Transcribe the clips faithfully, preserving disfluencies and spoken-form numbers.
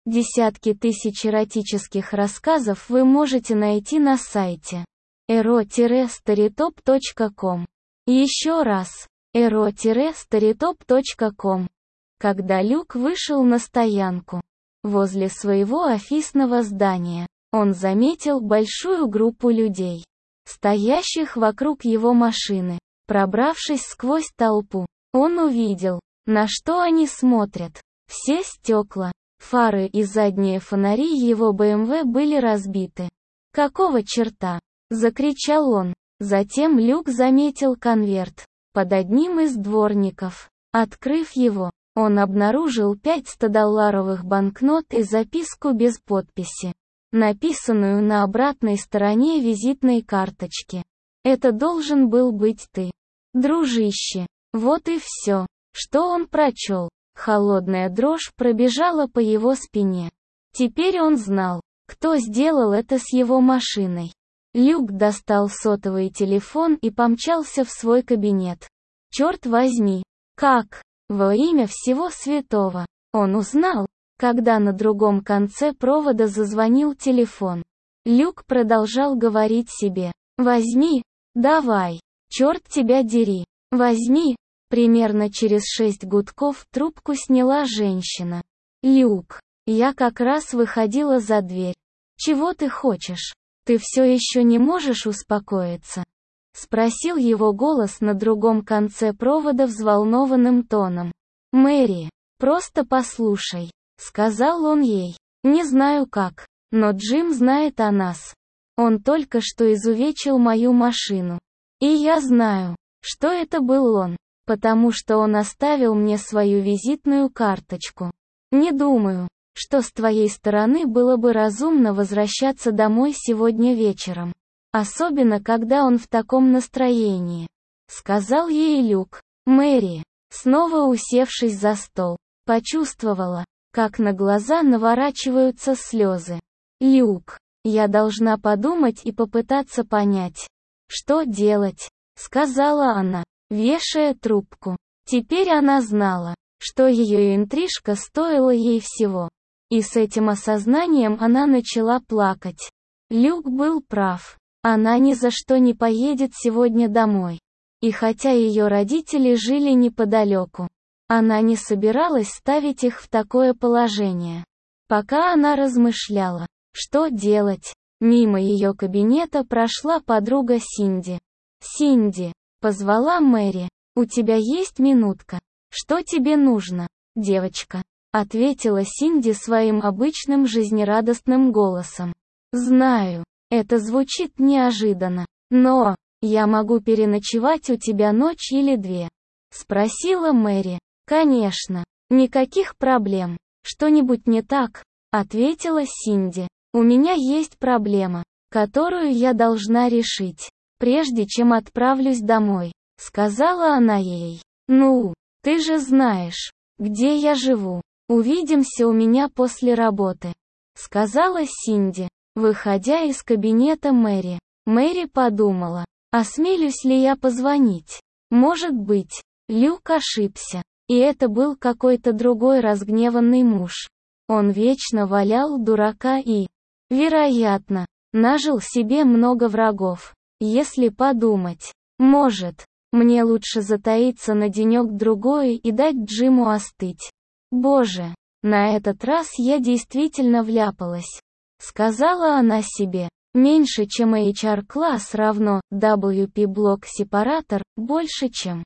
Десятки тысяч эротических рассказов вы можете найти на сайте эро старитоп точка ком. Еще раз, эро старитоп точка ком. Когда Люк вышел на стоянку возле своего офисного здания, он заметил большую группу людей, стоящих вокруг его машины. Пробравшись сквозь толпу, он увидел, на что они смотрят. Все стекла, фары и задние фонари его бэ эм вэ были разбиты. «Какого черта?» — закричал он. Затем Люк заметил конверт под одним из дворников. Открыв его, он обнаружил пять стодолларовых банкнот и записку без подписи, написанную на обратной стороне визитной карточки. «Это должен был быть ты, дружище». Вот и все, что он прочел. Холодная дрожь пробежала по его спине. Теперь он знал, кто сделал это с его машиной. Люк достал сотовый телефон и помчался в свой кабинет. Черт возьми, как? Во имя всего святого. Он узнал, когда на другом конце провода зазвонил телефон. Люк продолжал говорить себе: «Возьми, давай, черт тебя дери, возьми». Примерно через шесть гудков трубку сняла женщина. «Люк, я как раз выходила за дверь. Чего ты хочешь? Ты все еще не можешь успокоиться?» Спросил его голос на другом конце провода взволнованным тоном. «Мэри, просто послушай», — сказал он ей. «Не знаю как, но Джим знает о нас. Он только что изувечил мою машину. И я знаю, что это был он, потому что он оставил мне свою визитную карточку. Не думаю, что с твоей стороны было бы разумно возвращаться домой сегодня вечером. Особенно когда он в таком настроении», — сказал ей Люк. Мэри, снова усевшись за стол, почувствовала, как на глаза наворачиваются слезы. «Люк, я должна подумать и попытаться понять, что делать», — сказала она, вешая трубку. Теперь она знала, что ее интрижка стоила ей всего. И с этим осознанием она начала плакать. Люк был прав. Она ни за что не поедет сегодня домой. И хотя ее родители жили неподалеку, она не собиралась ставить их в такое положение. Пока она размышляла, что делать, мимо ее кабинета прошла подруга Синди. «Синди», — позвала Мэри, — «у тебя есть минутка? Что тебе нужно, девочка?» — ответила Синди своим обычным жизнерадостным голосом. «Знаю, это звучит неожиданно, но я могу переночевать у тебя ночь или две?» — спросила Мэри. «Конечно, никаких проблем. Что-нибудь не так?» — ответила Синди. «У меня есть проблема, которую я должна решить, прежде чем отправлюсь домой», — сказала она ей. «Ну, ты же знаешь, где я живу. Увидимся у меня после работы», — сказала Синди, выходя из кабинета Мэри. Мэри подумала, осмелюсь ли я позвонить. Может быть, Люк ошибся, и это был какой-то другой разгневанный муж. Он вечно валял дурака и, вероятно, нажил себе много врагов. Если подумать, может, мне лучше затаиться на денек-другой и дать Джиму остыть. Боже, на этот раз я действительно вляпалась, сказала она себе. Меньше, чем эйч ар-класс равно дабл ю пи-блок-сепаратор, больше, чем.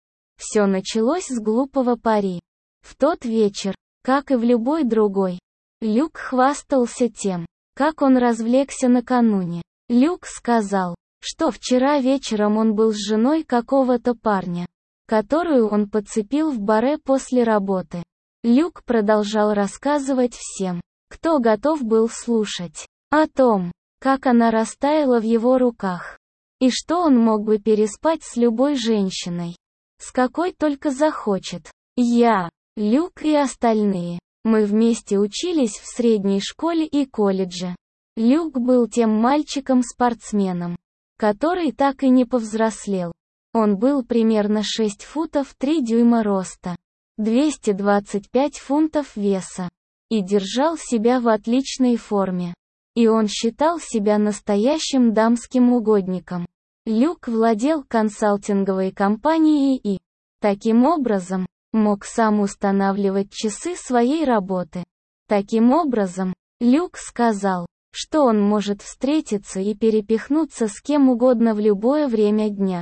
Все началось с глупого пари. В тот вечер, как и в любой другой, Люк хвастался тем, как он развлекся накануне. Люк сказал, что вчера вечером он был с женой какого-то парня, которую он подцепил в баре после работы. Люк продолжал рассказывать всем, кто готов был слушать, о том, как она растаяла в его руках, и что он мог бы переспать с любой женщиной, с какой только захочет. Я, Люк и остальные, мы вместе учились в средней школе и колледже. Люк был тем мальчиком-спортсменом, который так и не повзрослел. Он был примерно шесть футов три дюйма роста, двести двадцать пять фунтов веса. и держал себя в отличной форме. И он считал себя настоящим дамским угодником. Люк владел консалтинговой компанией и, таким образом, мог сам устанавливать часы своей работы. Таким образом, Люк сказал, что он может встретиться и перепихнуться с кем угодно в любое время дня.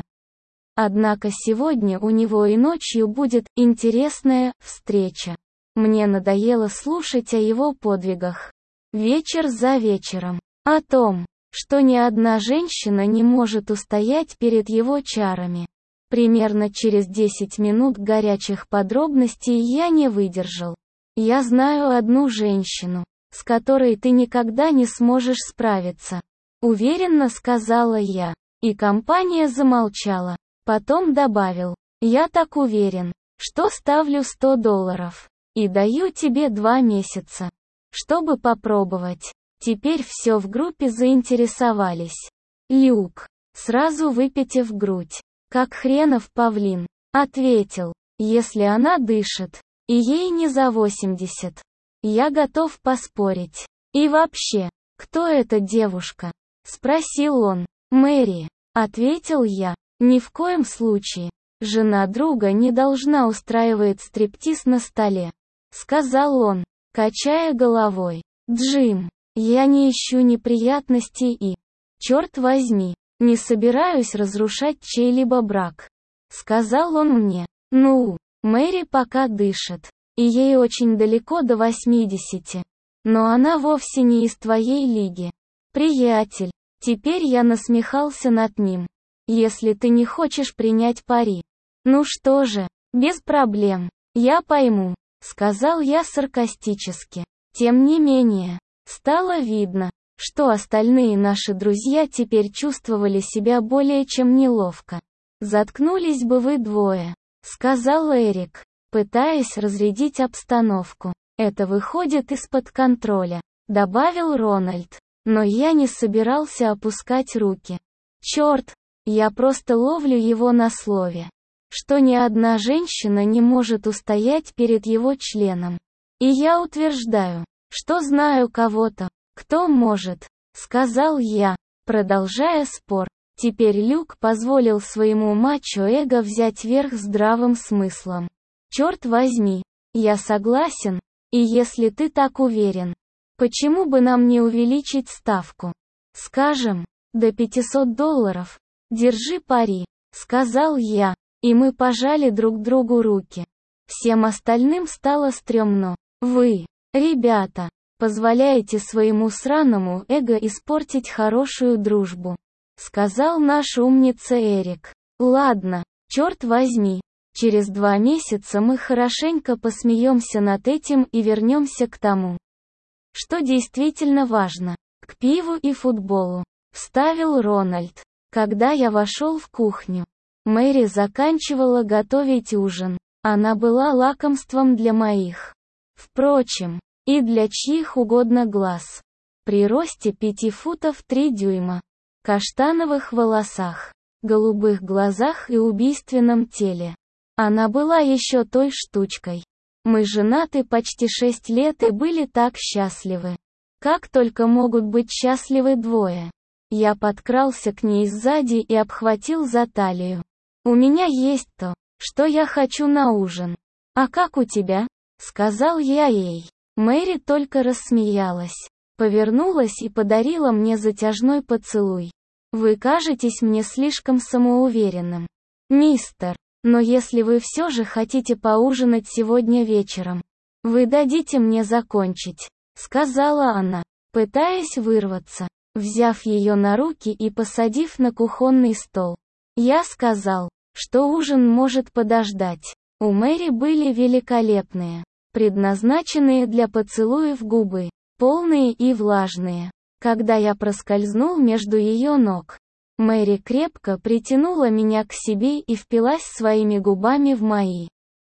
Однако сегодня у него и ночью будет интересная встреча. Мне надоело слушать о его подвигах. Вечер за вечером. О том, что ни одна женщина не может устоять перед его чарами. Примерно через десять минут горячих подробностей я не выдержал. Я знаю одну женщину, с которой ты никогда не сможешь справиться. Уверенно сказала я. И компания замолчала. Потом добавил. Я так уверен, что ставлю сто долларов. И даю тебе два месяца, чтобы попробовать. Теперь все в группе заинтересовались. Люк, сразу выпитив грудь, как хренов павлин, ответил, если она дышит, и ей не за восемьдесят. Я готов поспорить. И вообще, кто эта девушка? Спросил он. Мэри, ответил я. Ни в коем случае. Жена друга не должна устраивать стриптиз на столе. Сказал он, качая головой. Джим, я не ищу неприятностей и, черт возьми, не собираюсь разрушать чей-либо брак. Сказал он мне. Ну, Мэри пока дышит, и ей очень далеко до восьмидесяти. Но она вовсе не из твоей лиги. Приятель, теперь я насмехался над ним. Если ты не хочешь принять пари. Ну что же, без проблем. Я пойму. Сказал я саркастически. Тем не менее, стало видно, что остальные наши друзья теперь чувствовали себя более чем неловко. «Заткнулись бы вы двое», — сказал Эрик, пытаясь разрядить обстановку. «Это выходит из-под контроля», — добавил Рональд. Но я не собирался опускать руки. Черт, я просто ловлю его на слове, что ни одна женщина не может устоять перед его членом. И я утверждаю, что знаю кого-то, кто может, сказал я, продолжая спор. Теперь Люк позволил своему мачо-эго взять верх здравым смыслом. Черт возьми, я согласен, и если ты так уверен, почему бы нам не увеличить ставку? Скажем, до пятисот долларов. Держи пари, сказал я. И мы пожали друг другу руки. Всем остальным стало стрёмно. Вы, ребята, позволяете своему сраному эго испортить хорошую дружбу, сказал наш умница Эрик. Ладно, черт возьми, через два месяца мы хорошенько посмеемся над этим и вернемся к тому, что действительно важно, к пиву и футболу, вставил Рональд. Когда я вошел в кухню, Мэри заканчивала готовить ужин. Она была лакомством для моих, впрочем, и для чьих угодно глаз. При росте пяти футов три дюйма, каштановых волосах, голубых глазах и убийственном теле. Она была еще той штучкой. Мы женаты почти шесть лет и были так счастливы. Как только могут быть счастливы двое. Я подкрался к ней сзади и обхватил за талию. «У меня есть то, что я хочу на ужин. А как у тебя?» — сказал я ей. Мэри только рассмеялась, повернулась и подарила мне затяжной поцелуй. «Вы кажетесь мне слишком самоуверенным, мистер, но если вы все же хотите поужинать сегодня вечером, вы дадите мне закончить», — сказала она, пытаясь вырваться. Взяв ее на руки и посадив на кухонный стол, я сказал, что ужин может подождать. У Мэри были великолепные, предназначенные для поцелуев губы, полные и влажные. Когда я проскользнул между ее ног, Мэри крепко притянула меня к себе и впилась своими губами в мои.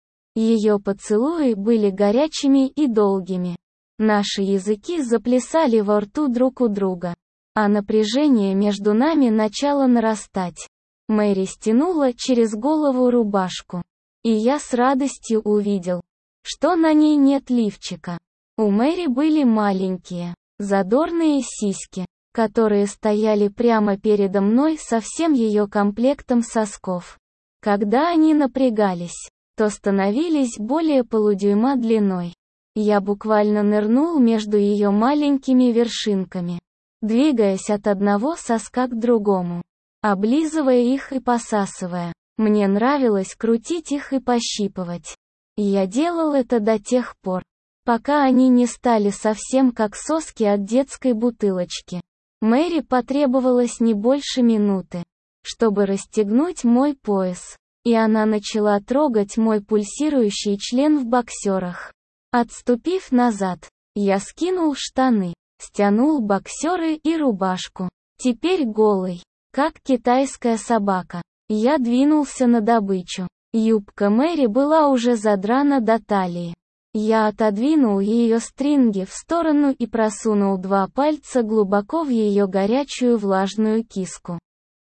Ее поцелуи были горячими и долгими. Наши языки заплясали во рту друг у друга. А напряжение между нами начало нарастать. Мэри стянула через голову рубашку. И я с радостью увидел, что на ней нет лифчика. У Мэри были маленькие, задорные сиськи, которые стояли прямо передо мной со всем ее комплектом сосков. Когда они напрягались, то становились более полудюйма длиной. Я буквально нырнул между ее маленькими вершинками, двигаясь от одного соска к другому, облизывая их и посасывая. Мне нравилось крутить их и пощипывать. И я делал это до тех пор, пока они не стали совсем как соски от детской бутылочки. Мэри потребовалось не больше минуты, чтобы расстегнуть мой пояс, и она начала трогать мой пульсирующий член в боксерах. Отступив назад, я скинул штаны, стянул боксеры и рубашку. Теперь голый, как китайская собака, я двинулся на добычу. Юбка Мэри была уже задрана до талии. Я отодвинул ее стринги в сторону и просунул два пальца глубоко в ее горячую влажную киску.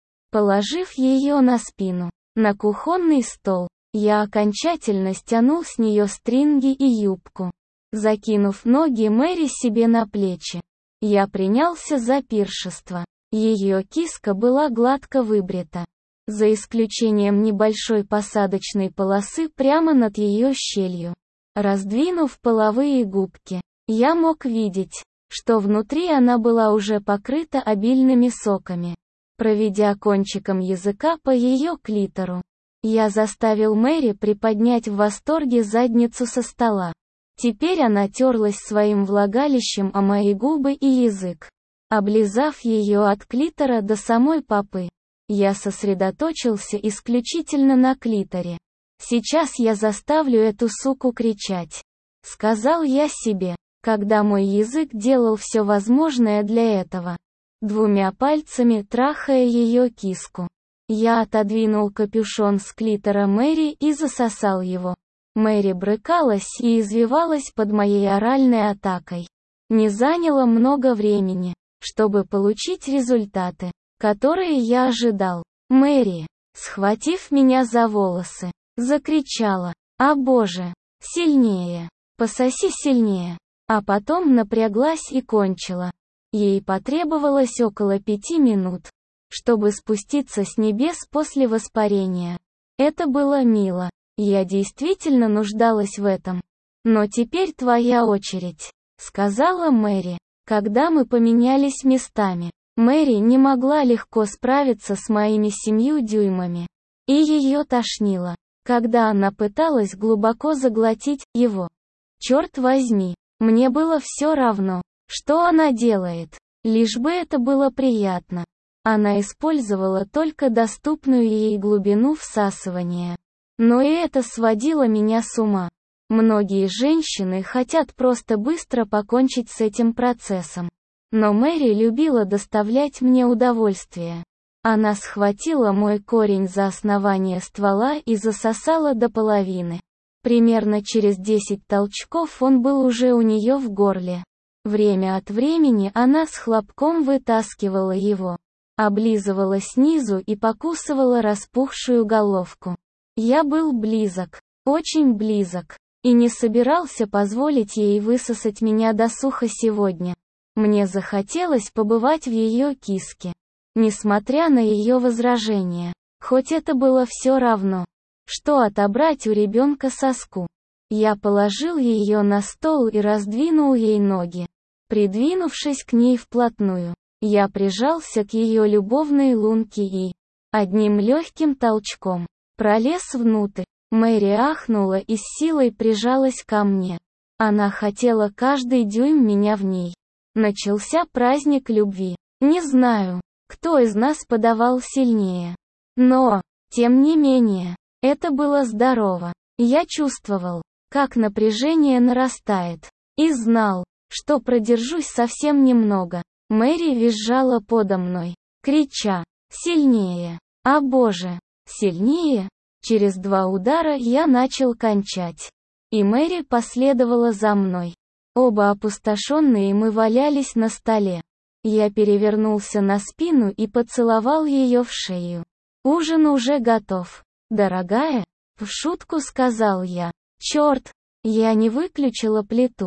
Положив ее на спину, на кухонный стол, я окончательно стянул с нее стринги и юбку. Закинув ноги Мэри себе на плечи, я принялся за пиршество. Ее киска была гладко выбрита, за исключением небольшой посадочной полосы прямо над ее щелью. Раздвинув половые губки, я мог видеть, что внутри она была уже покрыта обильными соками. Проведя кончиком языка по ее клитору, я заставил Мэри приподнять в восторге задницу со стола. Теперь она терлась своим влагалищем о мои губы и язык. Облизав ее от клитора до самой попы, я сосредоточился исключительно на клиторе. «Сейчас я заставлю эту суку кричать», — сказал я себе, когда мой язык делал все возможное для этого. Двумя пальцами трахая ее киску, я отодвинул капюшон с клитора Мэри и засосал его. Мэри брыкалась и извивалась под моей оральной атакой. Не заняло много времени, чтобы получить результаты, которые я ожидал. Мэри, схватив меня за волосы, закричала: «О боже! Сильнее! Пососи сильнее!» А потом напряглась и кончила. Ей потребовалось около пяти минут, чтобы спуститься с небес после воспарения. Это было мило. Я действительно нуждалась в этом. «Но теперь твоя очередь», — сказала Мэри, когда мы поменялись местами. Мэри не могла легко справиться с моими семью дюймами. И ее тошнило, когда она пыталась глубоко заглотить его. Черт возьми, мне было все равно, что она делает, лишь бы это было приятно. Она использовала только доступную ей глубину всасывания. Но и это сводило меня с ума. Многие женщины хотят просто быстро покончить с этим процессом. Но Мэри любила доставлять мне удовольствие. Она схватила мой корень за основание ствола и засосала до половины. Примерно через десять толчков он был уже у нее в горле. Время от времени она с хлопком вытаскивала его, облизывала снизу и покусывала распухшую головку. Я был близок, очень близок, и не собирался позволить ей высосать меня досуха сегодня. Мне захотелось побывать в ее киске, несмотря на ее возражения, хоть это было все равно, что отобрать у ребенка соску. Я положил ее на стол и раздвинул ей ноги. Придвинувшись к ней вплотную, я прижался к ее любовной лунке и, одним легким толчком, пролез внутрь. Мэри ахнула и с силой прижалась ко мне. Она хотела каждый дюйм меня в ней. Начался праздник любви. Не знаю, кто из нас подавал сильнее. Но, тем не менее, это было здорово. Я чувствовал, как напряжение нарастает. И знал, что продержусь совсем немного. Мэри визжала подо мной, крича: «Сильнее! О боже! Сильнее!» Через два удара я начал кончать. И Мэри последовала за мной. Оба опустошенные мы валялись на столе. Я перевернулся на спину и поцеловал ее в шею. «Ужин уже готов, дорогая», — в шутку сказал я. «Черт, я не выключила плиту».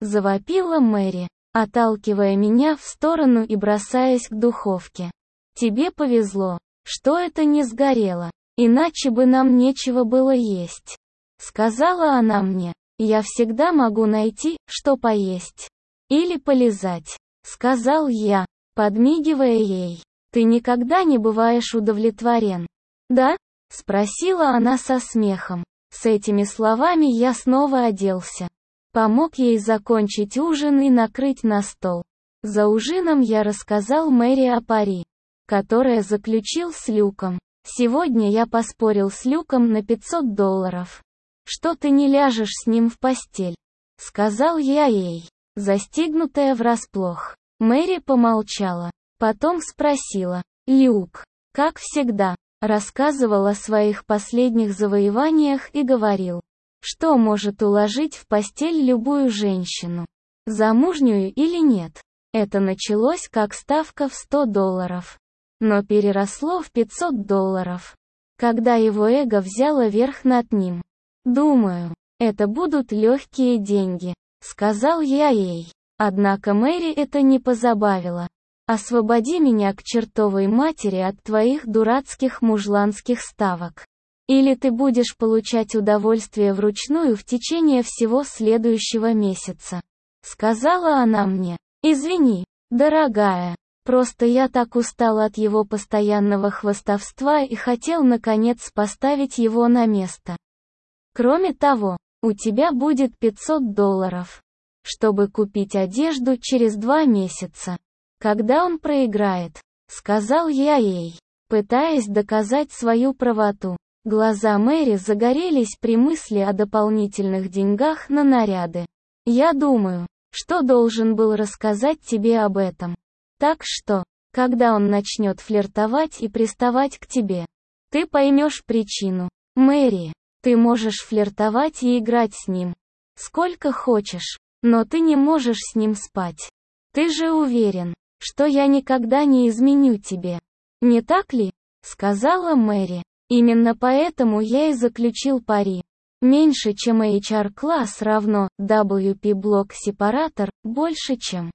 завопила Мэри, отталкивая меня в сторону и бросаясь к духовке. Тебе повезло, что это не сгорело, иначе бы нам нечего было есть. Сказала она мне, я всегда могу найти, что поесть. Или полизать. Сказал я, подмигивая ей. Ты никогда не бываешь удовлетворен. Да? Спросила она со смехом. С этими словами я снова оделся. Помог ей закончить ужин и накрыть на стол. За ужином я рассказал Мэри о пари, которое заключил с Люком. Сегодня я поспорил с Люком на пятьсот долларов. Что ты не ляжешь с ним в постель? Сказал я ей, застигнутая врасплох. Мэри помолчала. Потом спросила. Люк, как всегда, рассказывал о своих последних завоеваниях и говорил, что может уложить в постель любую женщину, замужнюю или нет. Это началось как ставка в сто долларов, но переросло в пятьсот долларов, когда его эго взяло верх над ним. Думаю, это будут легкие деньги, сказал я ей. Однако Мэри это не позабавило. Освободи меня к чертовой матери от твоих дурацких мужланских ставок. Или ты будешь получать удовольствие вручную в течение всего следующего месяца. Сказала она мне. Извини, дорогая. Просто я так устал от его постоянного хвастовства и хотел наконец поставить его на место. Кроме того, у тебя будет пятьсот долларов, чтобы купить одежду через два месяца. Когда он проиграет, сказал я ей, пытаясь доказать свою правоту. Глаза Мэри загорелись при мысли о дополнительных деньгах на наряды. Я думаю, что должен был рассказать тебе об этом. Так что, когда он начнет флиртовать и приставать к тебе, ты поймешь причину. Мэри, ты можешь флиртовать и играть с ним сколько хочешь, но ты не можешь с ним спать. Ты же уверен, что я никогда не изменю тебе. Не так ли? Сказала Мэри. Именно поэтому я и заключил пари. Меньше чем эйч ар-класс равно дабл ю пи-блок-сепаратор, больше чем.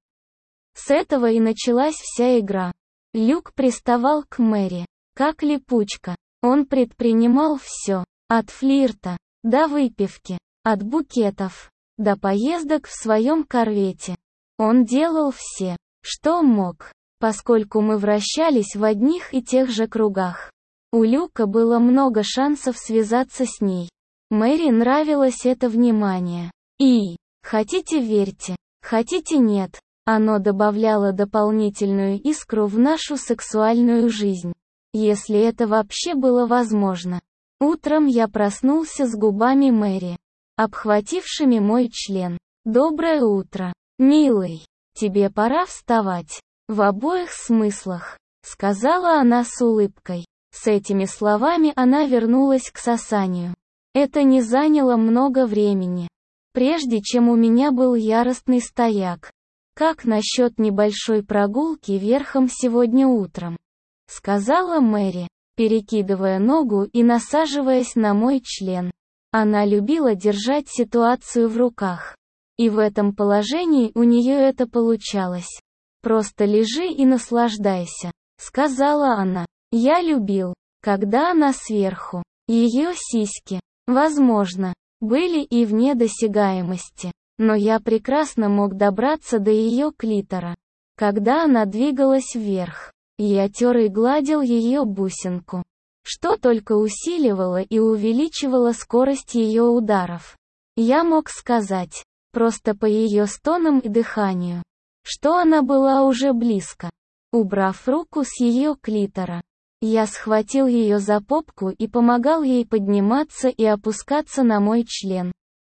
С этого и началась вся игра. Люк приставал к Мэри, как липучка. Он предпринимал все, от флирта, до выпивки, от букетов, до поездок в своем корвете. Он делал все, что мог, поскольку мы вращались в одних и тех же кругах. У Люка было много шансов связаться с ней. Мэри нравилось это внимание. И, хотите верьте, хотите нет, оно добавляло дополнительную искру в нашу сексуальную жизнь. Если это вообще было возможно. Утром я проснулся с губами Мэри, обхватившими мой член. Доброе утро, милый. Тебе пора вставать. В обоих смыслах, сказала она с улыбкой. С этими словами она вернулась к сосанию. Это не заняло много времени. Прежде чем у меня был яростный стояк. Как насчет небольшой прогулки верхом сегодня утром? Сказала Мэри, перекидывая ногу и насаживаясь на мой член. Она любила держать ситуацию в руках. И в этом положении у нее это получалось. Просто лежи и наслаждайся, сказала она. Я любил, когда она сверху. Ее сиськи, возможно, были и вне досягаемости, но я прекрасно мог добраться до ее клитора. Когда она двигалась вверх, я тер и гладил ее бусинку, что только усиливало и увеличивало скорость ее ударов. Я мог сказать, просто по ее стонам и дыханию, что она была уже близко. Убрав руку с ее клитора, я схватил ее за попку и помогал ей подниматься и опускаться на мой член.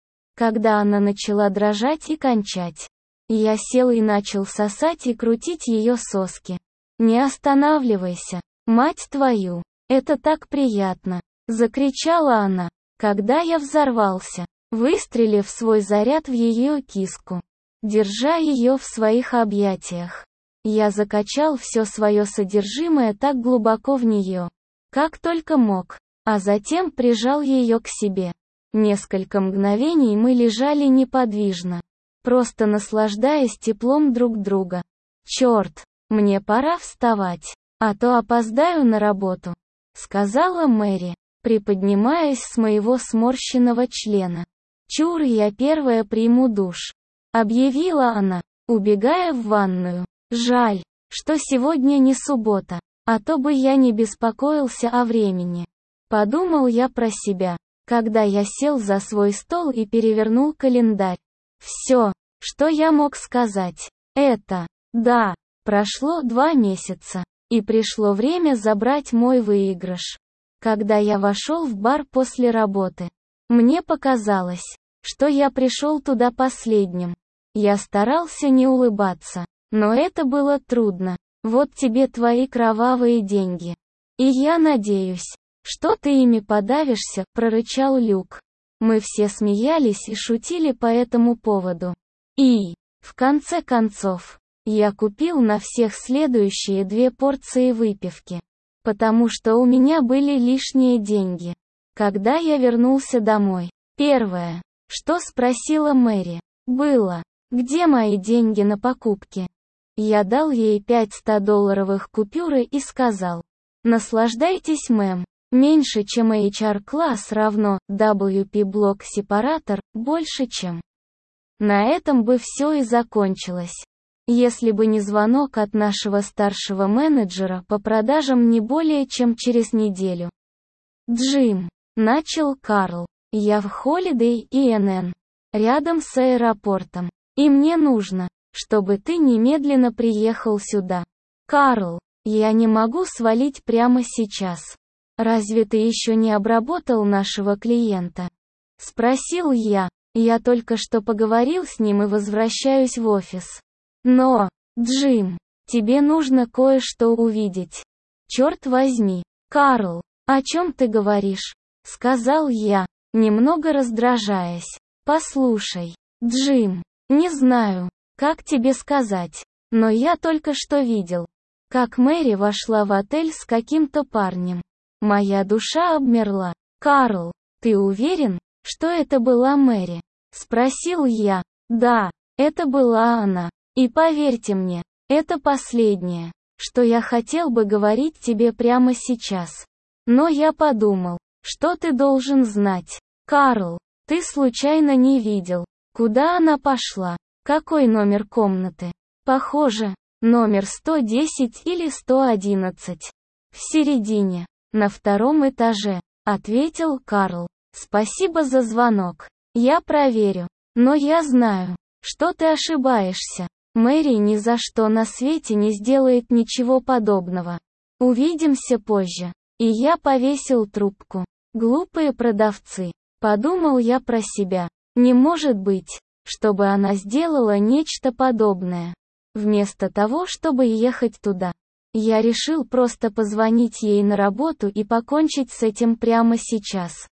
Когда она начала дрожать и кончать, я сел и начал сосать и крутить ее соски. «Не останавливайся, мать твою, это так приятно!» — закричала она, когда я взорвался, выстрелив свой заряд в ее киску, держа ее в своих объятиях. Я закачал все свое содержимое так глубоко в нее, как только мог, а затем прижал ее к себе. Несколько мгновений мы лежали неподвижно, просто наслаждаясь теплом друг друга. «Черт, мне пора вставать, а то опоздаю на работу», — сказала Мэри, приподнимаясь с моего сморщенного члена. «Чур, я первая приму душ», — объявила она, убегая в ванную. «Жаль, что сегодня не суббота, а то бы я не беспокоился о времени», — подумал я про себя, когда я сел за свой стол и перевернул календарь. Все, что я мог сказать, это «да». Прошло два месяца, и пришло время забрать мой выигрыш. Когда я вошел в бар после работы, мне показалось, что я пришел туда последним. Я старался не улыбаться, но это было трудно. «Вот тебе твои кровавые деньги. И я надеюсь, что ты ими подавишься», — прорычал Люк. Мы все смеялись и шутили по этому поводу. И, в конце концов, я купил на всех следующие две порции выпивки, потому что у меня были лишние деньги. Когда я вернулся домой, первое, что спросила Мэри, было: «Где мои деньги на покупки?» Я дал ей пять ста-долларовых купюры и сказал: «Наслаждайтесь, мэм. Меньше, чем эйч ар-класс равно дабл ю пи-блок-сепаратор, больше, чем». На этом бы все и закончилось. Если бы не звонок от нашего старшего менеджера по продажам не более чем через неделю. «Джим», — начал Карл, — «я в Holiday Inn, рядом с аэропортом, и мне нужно, чтобы ты немедленно приехал сюда». «Карл, я не могу свалить прямо сейчас. Разве ты еще не обработал нашего клиента?» — спросил я. «Я только что поговорил с ним и возвращаюсь в офис». «Но, Джим, тебе нужно кое-что увидеть». «Черт возьми, Карл, о чем ты говоришь?» — сказал я, немного раздражаясь. «Послушай, Джим, не знаю, как тебе сказать, но я только что видел, как Мэри вошла в отель с каким-то парнем. Моя душа обмерла». «Карл, ты уверен, что это была Мэри?» — спросил я. «Да, это была она. И поверьте мне, это последнее, что я хотел бы говорить тебе прямо сейчас. Но я подумал, что ты должен знать. Карл, ты случайно не видел, куда она пошла? Какой номер комнаты?» «Похоже, номер сто десять или сто одиннадцать. В середине, на втором этаже», — ответил Карл. «Спасибо за звонок. Я проверю. Но я знаю, что ты ошибаешься. Мэри ни за что на свете не сделает ничего подобного. Увидимся позже». И я повесил трубку. Глупые продавцы. Подумал я про себя. Не может быть, чтобы она сделала нечто подобное. Вместо того, чтобы ехать туда, я решил просто позвонить ей на работу и покончить с этим прямо сейчас.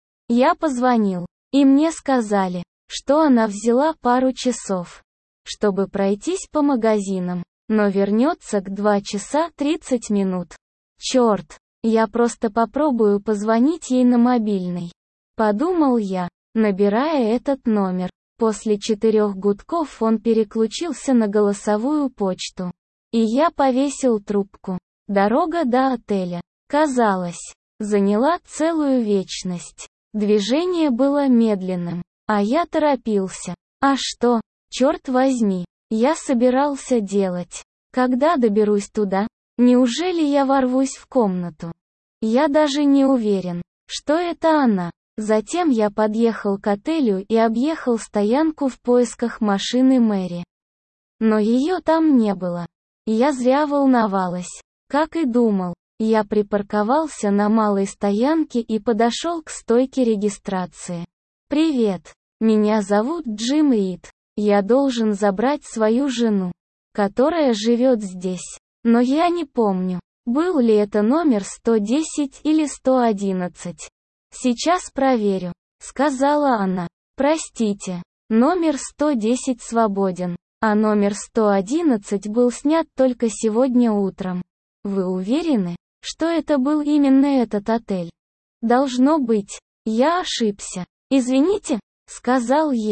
Я позвонил, и мне сказали, что она взяла пару часов, чтобы пройтись по магазинам, но вернется к два часа тридцать минут. Черт, я просто попробую позвонить ей на мобильный. Подумал я, набирая этот номер. После четырех гудков он переключился на голосовую почту. И я повесил трубку. Дорога до отеля, казалось, заняла целую вечность. Движение было медленным, а я торопился. А что, черт возьми, я собирался делать, когда доберусь туда? Неужели я ворвусь в комнату? Я даже не уверен, что это она. Затем я подъехал к отелю и объехал стоянку в поисках машины Мэри. Но ее там не было. Я зря волновалась. Как и думал, я припарковался на малой стоянке и подошел к стойке регистрации. «Привет, меня зовут Джим Рид. Я должен забрать свою жену, которая живет здесь. Но я не помню, был ли это номер сто десять или сто одиннадцать. «Сейчас проверю», — сказала она. «Простите, номер сто десять свободен, а номер сто одиннадцать был снят только сегодня утром. Вы уверены, что это был именно этот отель?» «Должно быть, я ошибся. Извините», — сказал я,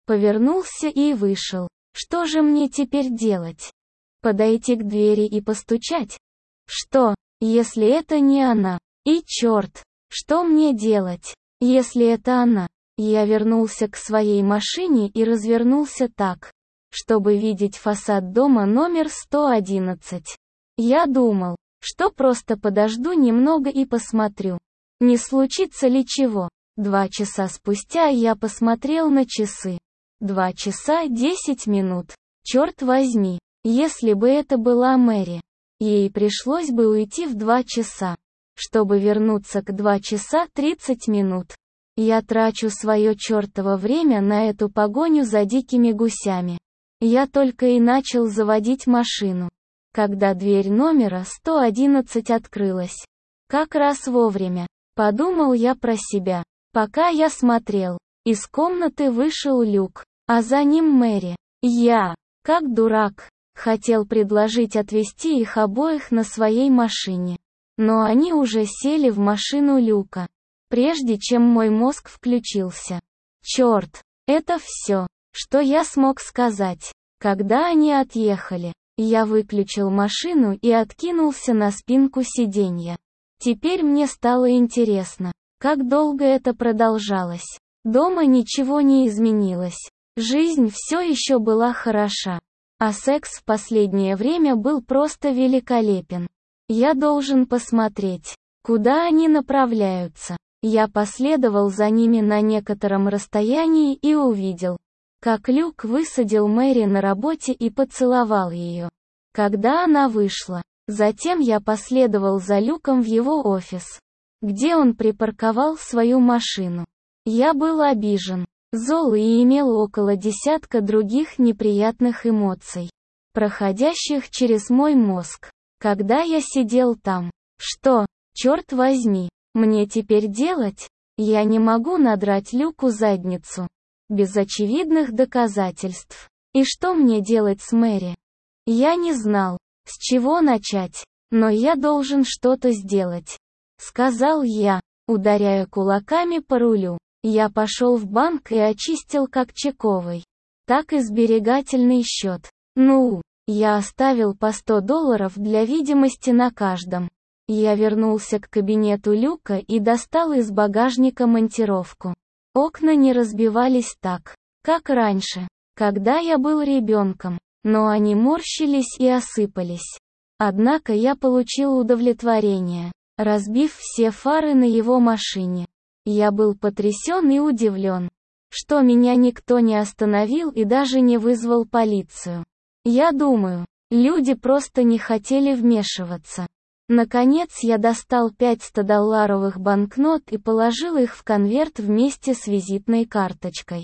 Повернулся и вышел. Что же мне теперь делать? Подойти к двери и постучать? Что, если это не она? И черт, что мне делать, если это она? Я вернулся к своей машине и развернулся так, чтобы видеть фасад дома номер сто одиннадцать. Я думал, что просто подожду немного и посмотрю, не случится ли чего. Два часа спустя я посмотрел на часы. Два часа десять минут. Черт возьми, если бы это была Мэри, ей пришлось бы уйти в два часа, чтобы вернуться к два часа тридцать минут. Я трачу свое чертово время на эту погоню за дикими гусями. Я только и начал заводить машину, когда дверь номера сто одиннадцать открылась. Как раз вовремя, подумал я про себя. Пока я смотрел, из комнаты вышел Люк, а за ним Мэри. Я, как дурак, хотел предложить отвезти их обоих на своей машине. Но они уже сели в машину Люка, прежде чем мой мозг включился. Черт, это все, что я смог сказать. Когда они отъехали, я выключил машину и откинулся на спинку сиденья. Теперь мне стало интересно, как долго это продолжалось. Дома ничего не изменилось. Жизнь все еще была хороша. А секс в последнее время был просто великолепен. Я должен посмотреть, куда они направляются. Я последовал за ними на некотором расстоянии и увидел, как Люк высадил Мэри на работе и поцеловал ее, когда она вышла. Затем я последовал за Люком в его офис, где он припарковал свою машину. Я был обижен, зол и имел около десятка других неприятных эмоций, проходящих через мой мозг, когда я сидел там. Что, черт возьми, мне теперь делать? Я не могу надрать Люку задницу, без очевидных доказательств. И что мне делать с Мэри? Я не знал, с чего начать, но я должен что-то сделать, сказал я, ударяя кулаками по рулю. Я пошел в банк и очистил как чековый, так и сберегательный счет. Ну, я оставил по сто долларов для видимости на каждом. Я вернулся к кабинету Люка и достал из багажника монтировку. Окна не разбивались так, как раньше, когда я был ребенком, но они морщились и осыпались. Однако я получил удовлетворение, разбив все фары на его машине. Я был потрясен и удивлен, что меня никто не остановил и даже не вызвал полицию. Я думаю, люди просто не хотели вмешиваться. Наконец я достал пять стодолларовых банкнот и положил их в конверт вместе с визитной карточкой,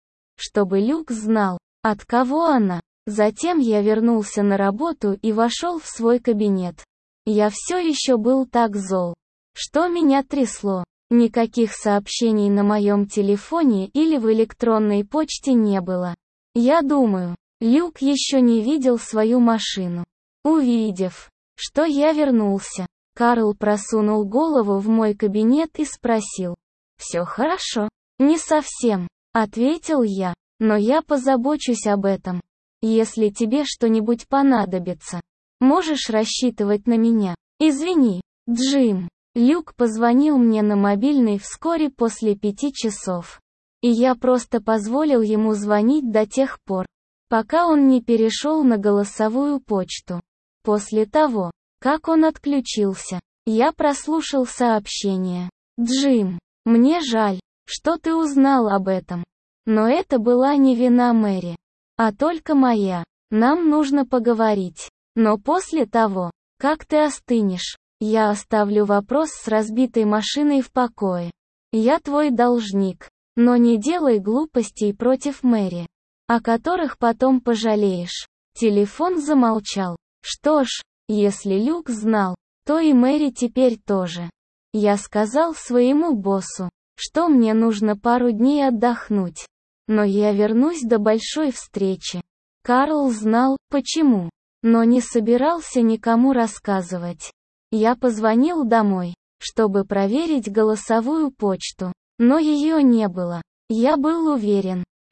чтобы Люк знал, от кого она. Затем я вернулся на работу и вошел в свой кабинет. Я все еще был так зол, что меня трясло. Никаких сообщений на моем телефоне или в электронной почте не было. Я думаю, Люк еще не видел свою машину. Увидев, что я вернулся, Карл просунул голову в мой кабинет и спросил: «Все хорошо?» «Не совсем», — ответил я, «но я позабочусь об этом. Если тебе что-нибудь понадобится, можешь рассчитывать на меня. Извини, Джим». Люк позвонил мне на мобильный вскоре после пяти часов. И я просто позволил ему звонить до тех пор, пока он не перешел на голосовую почту. После того, как он отключился, я прослушал сообщение. «Джим, мне жаль, что ты узнал об этом. Но это была не вина Мэри, а только моя. Нам нужно поговорить. Но после того, как ты остынешь, я оставлю вопрос с разбитой машиной в покое. Я твой должник, но не делай глупостей против Мэри, о которых потом пожалеешь». Телефон замолчал. Что ж, если Люк знал, то и Мэри теперь тоже. Я сказал своему боссу, что мне нужно пару дней отдохнуть, но я вернусь до большой встречи. Карл знал, почему, но не собирался никому рассказывать. Я позвонил домой, чтобы проверить голосовую почту, но ее не было. Я был уверен,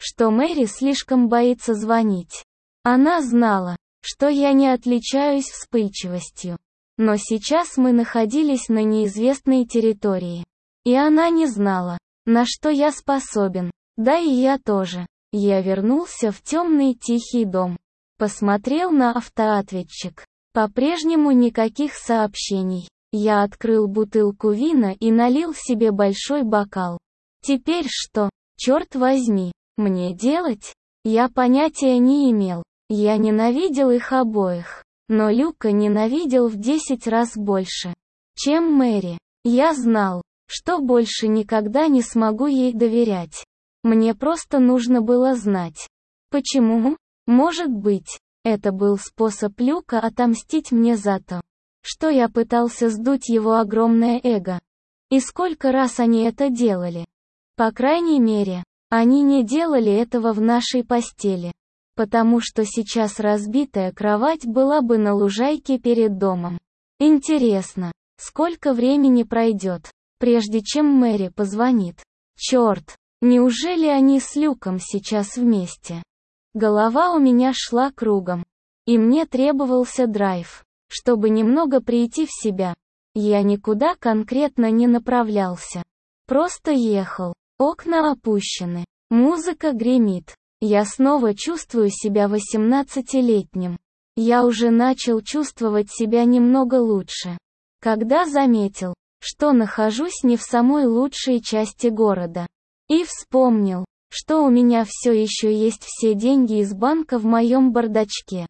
что Мэри слишком боится звонить. Она знала, что я не отличаюсь вспыльчивостью. Но сейчас мы находились на неизвестной территории. И она не знала, на что я способен. Да и я тоже. Я вернулся в темный тихий дом. Посмотрел на автоответчик. По-прежнему никаких сообщений. Я открыл бутылку вина и налил себе большой бокал. Теперь что, черт возьми, мне делать? Я понятия не имел. Я ненавидел их обоих. Но Люка ненавидел в десять раз больше, чем Мэри. Я знал, что больше никогда не смогу ей доверять. Мне просто нужно было знать. Почему? Может быть, это был способ Люка отомстить мне за то, что я пытался сдуть его огромное эго. И сколько раз они это делали? По крайней мере, они не делали этого в нашей постели. Потому что сейчас разбитая кровать была бы на лужайке перед домом. Интересно, сколько времени пройдет, прежде чем Мэри позвонит? Черт, неужели они с Люком сейчас вместе? Голова у меня шла кругом. И мне требовался драйв, чтобы немного прийти в себя. Я никуда конкретно не направлялся. Просто ехал. Окна опущены. Музыка гремит. Я снова чувствую себя восемнадцатилетним. Я уже начал чувствовать себя немного лучше, когда заметил, что нахожусь не в самой лучшей части города. И вспомнил, что у меня все еще есть все деньги из банка в моем бардачке.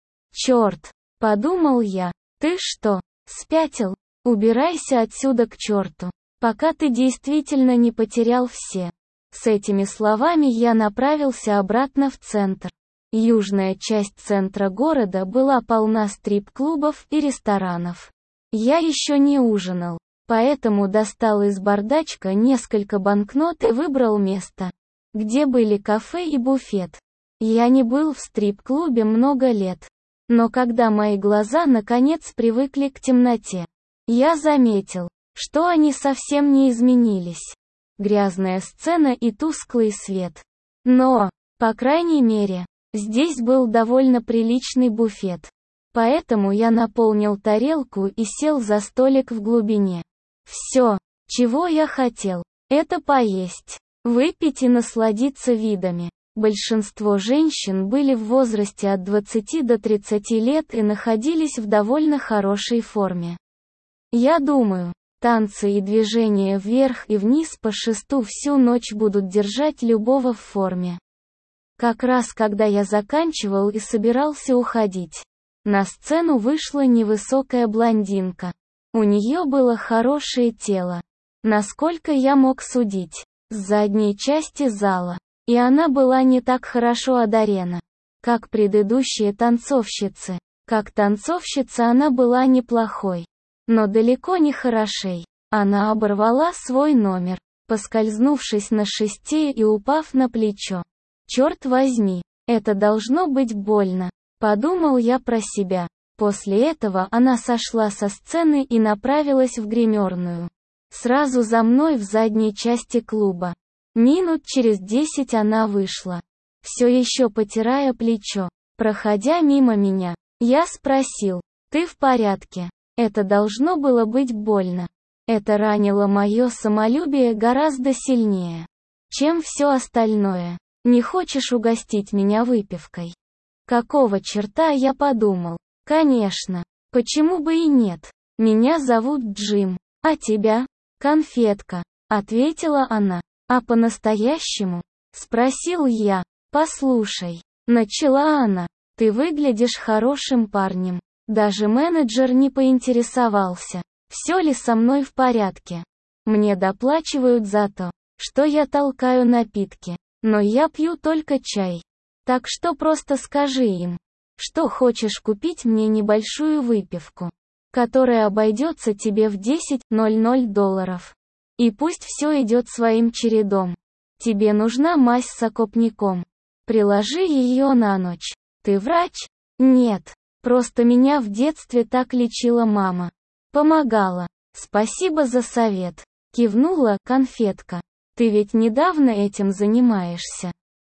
Черт, подумал я, ты что, спятил? Убирайся отсюда к черту, пока ты действительно не потерял все. С этими словами я направился обратно в центр. Южная часть центра города была полна стрип-клубов и ресторанов. Я еще не ужинал, поэтому достал из бардачка несколько банкнот и выбрал место, где были кафе и буфет. Я не был в стрип-клубе много лет, но когда мои глаза наконец привыкли к темноте, я заметил, что они совсем не изменились. Грязная сцена и тусклый свет. Но, по крайней мере, здесь был довольно приличный буфет. Поэтому я наполнил тарелку и сел за столик в глубине. Все, чего я хотел, это поесть, выпить и насладиться видами. Большинство женщин были в возрасте от двадцати до тридцати лет и находились в довольно хорошей форме. Я думаю, танцы и движения вверх и вниз по шесту всю ночь будут держать любого в форме. Как раз когда я заканчивал и собирался уходить, на сцену вышла невысокая блондинка. У нее было хорошее тело, насколько я мог судить, с задней части зала, и она была не так хорошо одарена, как предыдущие танцовщицы. Как танцовщица она была неплохой, но далеко не хорошей. Она оборвала свой номер, поскользнувшись на шесте и упав на плечо. Черт возьми, это должно быть больно, подумал я про себя. После этого она сошла со сцены и направилась в гримерную. Сразу за мной в задней части клуба. Минут через десять она вышла, все еще потирая плечо. Проходя мимо меня, я спросил: «Ты в порядке?» Это должно было быть больно. Это ранило мое самолюбие гораздо сильнее, чем все остальное. «Не хочешь угостить меня выпивкой?» Какого черта, я подумал. Конечно, почему бы и нет? Меня зовут Джим, а тебя? Конфетка, ответила она. А по-настоящему? Спросил я. Послушай, начала она. Ты выглядишь хорошим парнем. Даже менеджер не поинтересовался, все ли со мной в порядке. Мне доплачивают за то, что я толкаю напитки, но я пью только чай. Так что просто скажи им, что хочешь купить мне небольшую выпивку, которая обойдется тебе в десять ноль-ноль долларов. И пусть все идет своим чередом. Тебе нужна мазь с окопником. Приложи ее на ночь. Ты врач? Нет. Просто меня в детстве так лечила мама. Помогала. Спасибо за совет. Кивнула конфетка. Ты ведь недавно этим занимаешься.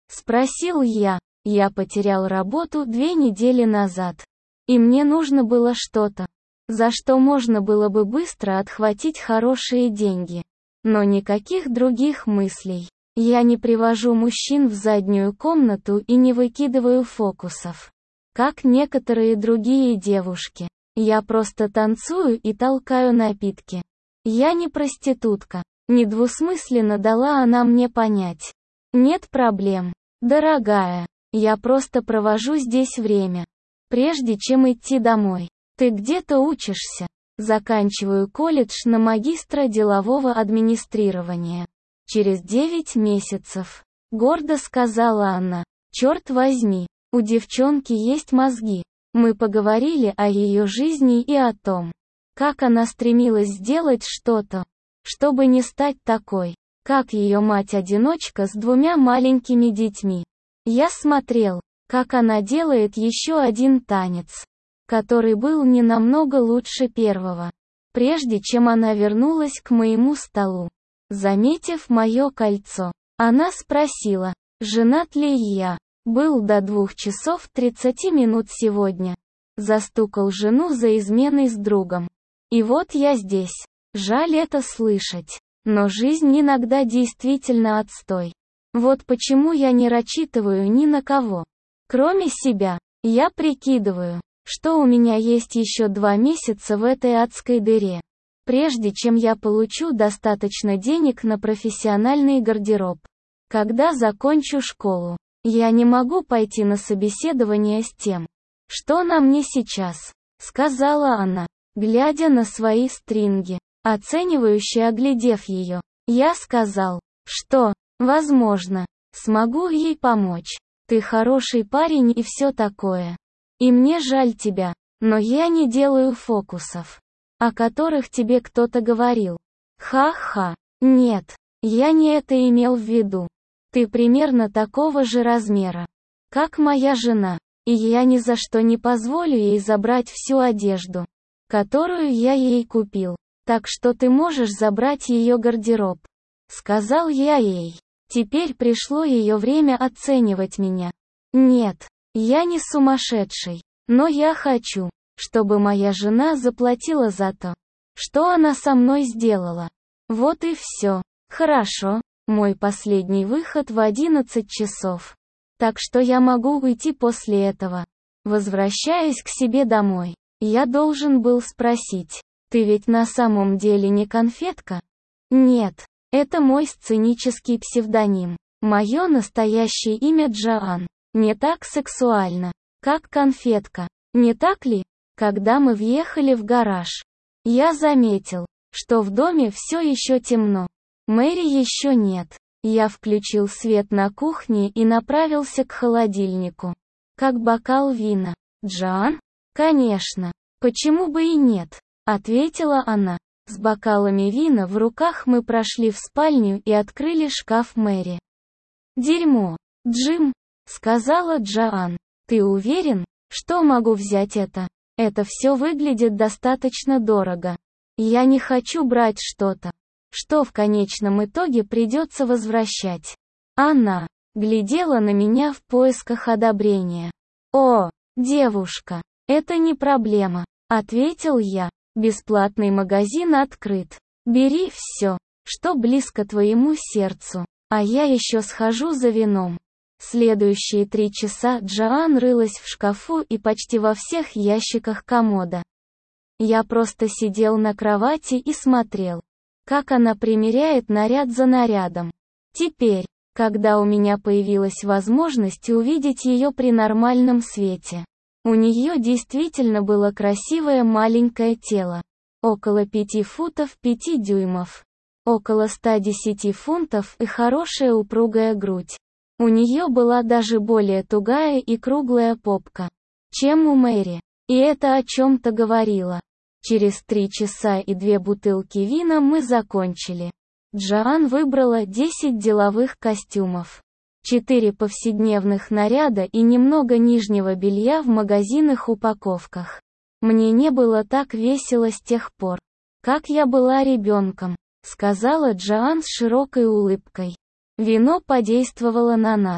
Спросил я. Я потерял работу две недели назад. И мне нужно было что-то, за что можно было бы быстро отхватить хорошие деньги. Но никаких других мыслей. Я не привожу мужчин в заднюю комнату и не выкидываю фокусов. Как некоторые другие девушки. Я просто танцую и толкаю напитки. Я не проститутка. Недвусмысленно дала она мне понять. Нет проблем, дорогая. Я просто провожу здесь время. Прежде чем идти домой. Ты где-то учишься? Заканчиваю колледж на магистра делового администрирования. Через девять месяцев. Гордо сказала она. Черт возьми, у девчонки есть мозги. Мы поговорили о ее жизни и о том, как она стремилась сделать что-то, чтобы не стать такой, как ее мать-одиночка с двумя маленькими детьми. Я смотрел, как она делает еще один танец, который был не намного лучше первого. Прежде чем она вернулась к моему столу, заметив мое кольцо, она спросила, женат ли я. Был до двух часов тридцати минут сегодня. Застукал жену за изменой с другом. И вот я здесь. Жаль это слышать. Но жизнь иногда действительно отстой. Вот почему я не рассчитываю ни на кого. Кроме себя, я прикидываю, что у меня есть еще два месяца в этой адской дыре. Прежде чем я получу достаточно денег на профессиональный гардероб. Когда закончу школу. Я не могу пойти на собеседование с тем, что на мне сейчас, сказала она, глядя на свои стринги, оценивающе оглядев ее. Я сказал, что, возможно, смогу ей помочь. Ты хороший парень и все такое. И мне жаль тебя, но я не делаю фокусов, о которых тебе кто-то говорил. Ха-ха. Нет, я не это имел в виду. Ты примерно такого же размера, как моя жена, и я ни за что не позволю ей забрать всю одежду, которую я ей купил. Так что ты можешь забрать ее гардероб. Сказал я ей. Теперь пришло ее время оценивать меня. Нет, я не сумасшедший, но я хочу, чтобы моя жена заплатила за то, что она со мной сделала. Вот и все. Хорошо. Мой последний выход в одиннадцать часов. Так что я могу уйти после этого. Возвращаясь к себе домой, я должен был спросить, ты ведь на самом деле не конфетка? Нет, это мой сценический псевдоним. Мое настоящее имя Джоан. Не так сексуально, как конфетка. Не так ли? Когда мы въехали в гараж, я заметил, что в доме все еще темно. Мэри еще нет. Я включил свет на кухне и направился к холодильнику. Как бокал вина. Джоан? Конечно. Почему бы и нет? Ответила она. С бокалами вина в руках мы прошли в спальню и открыли шкаф Мэри. Дерьмо. Джим, сказала Джоан. Ты уверен, что могу взять это? Это все выглядит достаточно дорого. Я не хочу брать что-то, что в конечном итоге придется возвращать. Она глядела на меня в поисках одобрения. О, девушка, это не проблема, ответил я. Бесплатный магазин открыт. Бери все, что близко твоему сердцу, а я еще схожу за вином. Следующие три часа Джоан рылась в шкафу и почти во всех ящиках комода. Я просто сидел на кровати и смотрел, как она примеряет наряд за нарядом. Теперь, когда у меня появилась возможность увидеть ее при нормальном свете, у нее действительно было красивое маленькое тело. Около пяти футов пяти дюймов. Около ста десяти фунтов и хорошая упругая грудь. У нее была даже более тугая и круглая попка, чем у Мэри. И это о чем-то говорило. Через три часа и две бутылки вина мы закончили. Джоан выбрала десять деловых костюмов, четыре повседневных наряда и немного нижнего белья в магазинах-упаковках. Мне не было так весело с тех пор, как я была ребенком, сказала Джоан с широкой улыбкой. Вино подействовало на нас.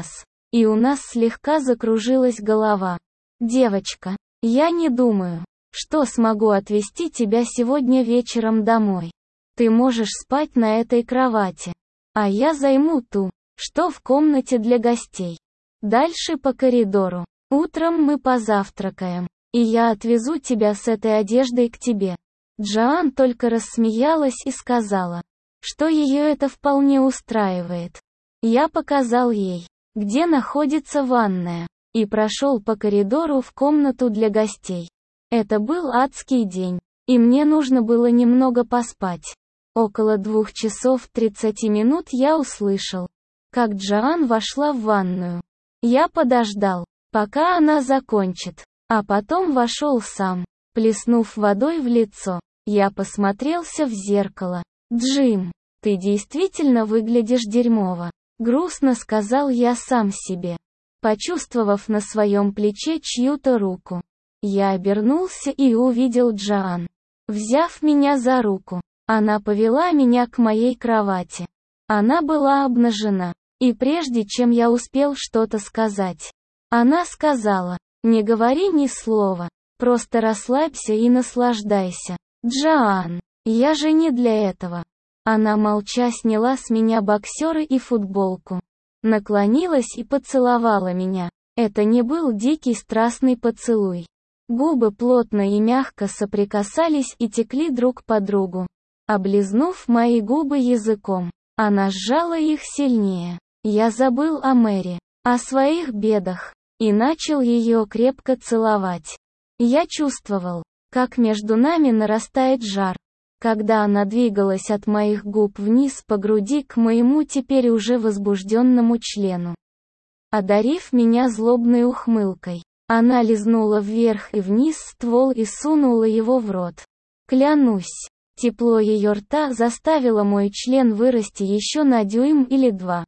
и у нас слегка закружилась голова. «Девочка, я не думаю, что смогу отвезти тебя сегодня вечером домой. Ты можешь спать на этой кровати, а я займу ту, что в комнате для гостей. Дальше по коридору. Утром мы позавтракаем, и я отвезу тебя с этой одеждой к тебе». Джоан только рассмеялась и сказала, что ее это вполне устраивает. Я показал ей, где находится ванная, и прошел по коридору в комнату для гостей. Это был адский день, и мне нужно было немного поспать. Около двух часов тридцати минут я услышал, как Джоан вошла в ванную. Я подождал, пока она закончит, а потом вошел сам, плеснув водой в лицо. Я посмотрелся в зеркало. «Джим, ты действительно выглядишь дерьмово», — грустно сказал я сам себе, почувствовав на своем плече чью-то руку. Я обернулся и увидел Джоан. Взяв меня за руку, она повела меня к моей кровати. Она была обнажена, и прежде чем я успел что-то сказать, она сказала, «Не говори ни слова, просто расслабься и наслаждайся». «Джоан, я же не для этого». Она молча сняла с меня боксеры и футболку. Наклонилась и поцеловала меня. Это не был дикий страстный поцелуй. Губы плотно и мягко соприкасались и текли друг по другу. Облизнув мои губы языком, она сжала их сильнее. Я забыл о Мэри, о своих бедах, и начал ее крепко целовать. Я чувствовал, как между нами нарастает жар, когда она двигалась от моих губ вниз по груди к моему теперь уже возбужденному члену. Одарив меня злобной ухмылкой, она лизнула вверх и вниз ствол и сунула его в рот. Клянусь, тепло ее рта заставило мой член вырасти еще на дюйм или два.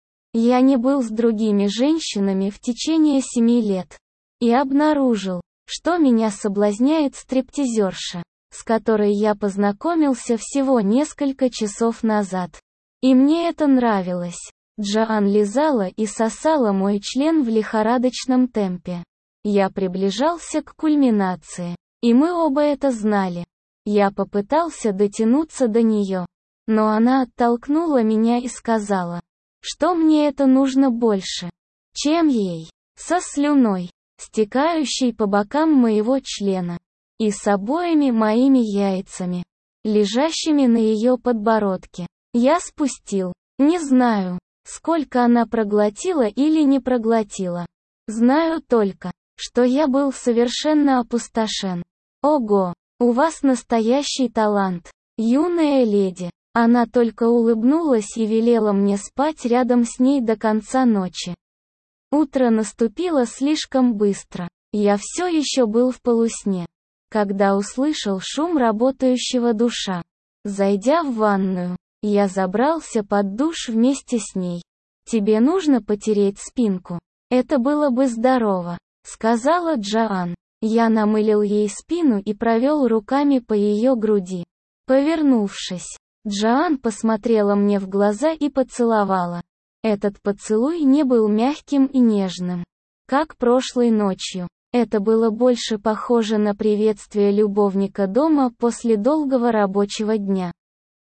Я не был с другими женщинами в течение семи лет. И обнаружил, что меня соблазняет стриптизерша, с которой я познакомился всего несколько часов назад. И мне это нравилось. Джоан лизала и сосала мой член в лихорадочном темпе. Я приближался к кульминации, и мы оба это знали. Я попытался дотянуться до нее, но она оттолкнула меня и сказала, что мне это нужно больше, чем ей, со слюной, стекающей по бокам моего члена, и с обоими моими яйцами, лежащими на ее подбородке. Я спустил. Не знаю, сколько она проглотила или не проглотила. Знаю только, что я был совершенно опустошен. Ого, у вас настоящий талант, юная леди. Она только улыбнулась и велела мне спать рядом с ней до конца ночи. Утро наступило слишком быстро. Я все еще был в полусне, когда услышал шум работающего душа. Зайдя в ванную, я забрался под душ вместе с ней. «Тебе нужно потереть спинку. Это было бы здорово», — сказала Джоан. Я намылил ей спину и провел руками по ее груди. Повернувшись, Джоан посмотрела мне в глаза и поцеловала. Этот поцелуй не был мягким и нежным, как прошлой ночью. Это было больше похоже на приветствие любовника дома после долгого рабочего дня.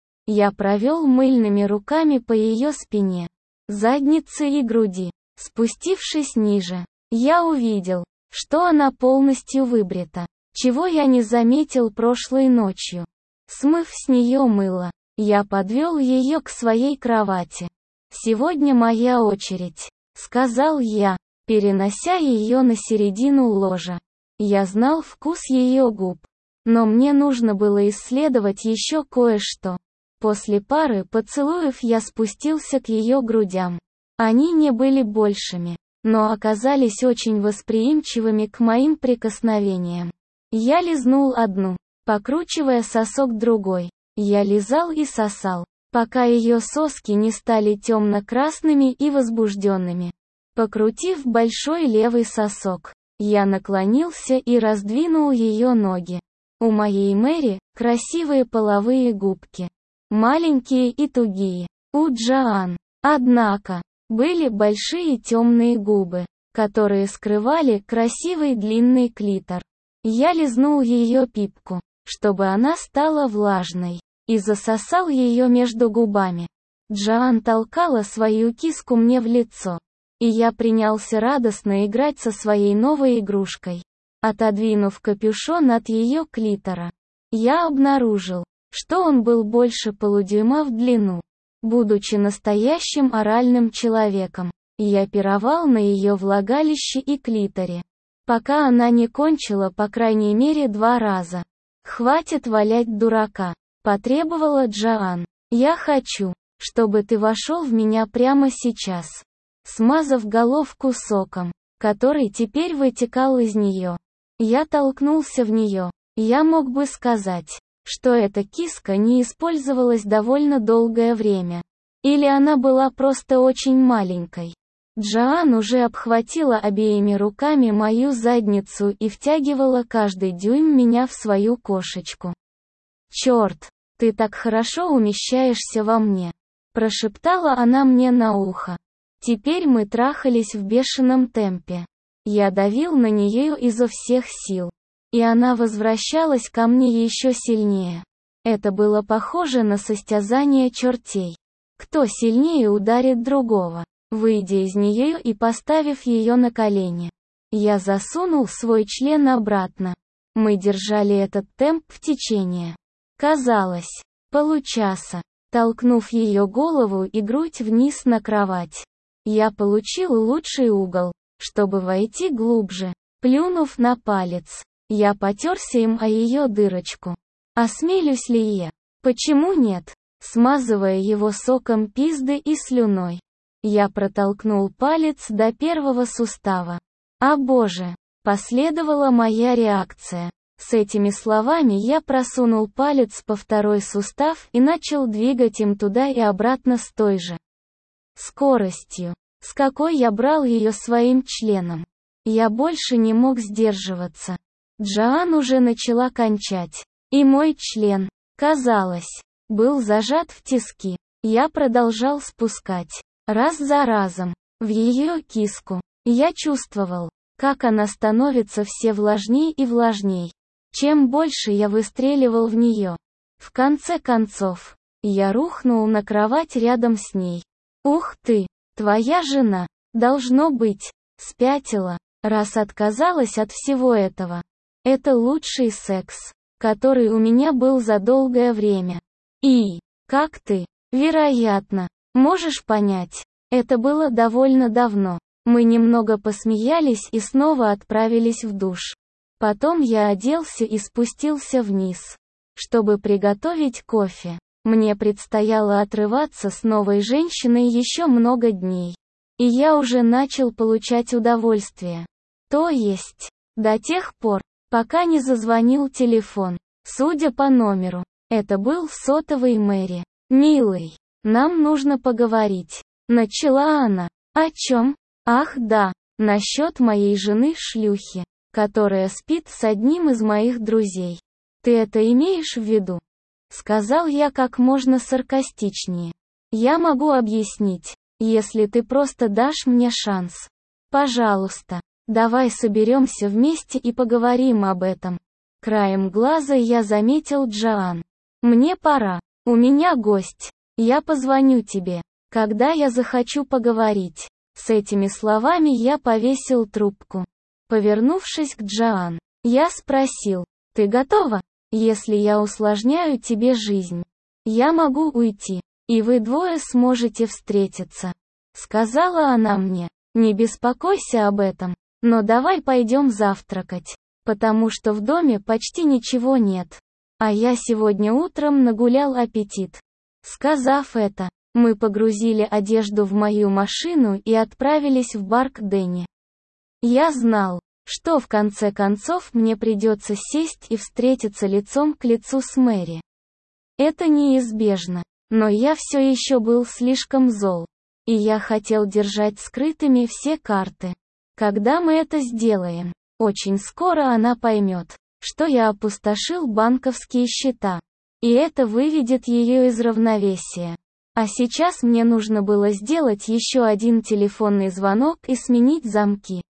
Я провел мыльными руками по ее спине, заднице и груди. Спустившись ниже, я увидел, что она полностью выбрита, чего я не заметил прошлой ночью. Смыв с нее мыло, я подвел ее к своей кровати. «Сегодня моя очередь», — сказал я, перенося ее на середину ложа. Я знал вкус ее губ, но мне нужно было исследовать еще кое-что. После пары поцелуев я спустился к ее грудям. Они не были большими, но оказались очень восприимчивыми к моим прикосновениям. Я лизнул одну, покручивая сосок другой. Я лизал и сосал, пока ее соски не стали темно-красными и возбужденными. Покрутив большой левый сосок, я наклонился и раздвинул ее ноги. У моей Мэри красивые половые губки, маленькие и тугие. У Джоан, однако, были большие темные губы, которые скрывали красивый длинный клитор. Я лизнул ее пипку, чтобы она стала влажной, и засосал ее между губами. Джоан толкала свою киску мне в лицо, и я принялся радостно играть со своей новой игрушкой. Отодвинув капюшон от ее клитора, я обнаружил, что он был больше полудюйма в длину. Будучи настоящим оральным человеком, я пировал на ее влагалище и клиторе, пока она не кончила по крайней мере два раза. «Хватит валять дурака», — потребовала Джоан. «Я хочу, чтобы ты вошел в меня прямо сейчас». Смазав головку соком, который теперь вытекал из нее, я толкнулся в нее. Я мог бы сказать, что эта киска не использовалась довольно долгое время. Или она была просто очень маленькой. Джоан уже обхватила обеими руками мою задницу и втягивала каждый дюйм меня в свою кошечку. «Черт, ты так хорошо умещаешься во мне», — прошептала она мне на ухо. Теперь мы трахались в бешеном темпе. Я давил на нее изо всех сил, и она возвращалась ко мне еще сильнее. Это было похоже на состязание чертей. Кто сильнее ударит другого, выйдя из нее и поставив ее на колени. Я засунул свой член обратно. Мы держали этот темп в течение, казалось, получаса, толкнув ее голову и грудь вниз на кровать. Я получил лучший угол, чтобы войти глубже. Плюнув на палец, я потерся им о ее дырочку. Осмелюсь ли я? Почему нет? Смазывая его соком пизды и слюной, я протолкнул палец до первого сустава. «А боже!» — последовала моя реакция. С этими словами я просунул палец по второй сустав и начал двигать им туда и обратно с той же скоростью, с какой я брал ее своим членом. Я больше не мог сдерживаться. Джоан уже начала кончать, и мой член, казалось, был зажат в тиски. Я продолжал спускать, раз за разом, в ее киску. Я чувствовал, как она становится все влажней и влажней, чем больше я выстреливал в нее. В конце концов, я рухнул на кровать рядом с ней. «Ух ты, твоя жена, должно быть, спятила, раз отказалась от всего этого. Это лучший секс, который у меня был за долгое время. И, как ты, вероятно, можешь понять, это было довольно давно». Мы немного посмеялись и снова отправились в душ. Потом я оделся и спустился вниз, чтобы приготовить кофе. Мне предстояло отрываться с новой женщиной еще много дней. И я уже начал получать удовольствие. То есть, до тех пор, пока не зазвонил телефон. Судя по номеру, это был сотовый Мэри. «Милый, нам нужно поговорить», — начала она. «О чем?» «Ах да, насчет моей жены-шлюхи, которая спит с одним из моих друзей. Ты это имеешь в виду?» Сказал я как можно саркастичнее. «Я могу объяснить, если ты просто дашь мне шанс. Пожалуйста, давай соберемся вместе и поговорим об этом». Краем глаза я заметил Джоан. «Мне пора, у меня гость. Я позвоню тебе, когда я захочу поговорить». С этими словами я повесил трубку. Повернувшись к Джоан, я спросил: «Ты готова? Если я усложняю тебе жизнь, я могу уйти, и вы двое сможете встретиться». Сказала она мне: «Не беспокойся об этом, но давай пойдем завтракать, потому что в доме почти ничего нет, а я сегодня утром нагулял аппетит». Сказав это, мы погрузили одежду в мою машину и отправились в бар к Дэнни. Я знал, что в конце концов мне придется сесть и встретиться лицом к лицу с Мэри. Это неизбежно, но я все еще был слишком зол, и я хотел держать скрытыми все карты. Когда мы это сделаем, очень скоро она поймет, что я опустошил банковские счета, и это выведет ее из равновесия. А сейчас мне нужно было сделать еще один телефонный звонок и сменить замки.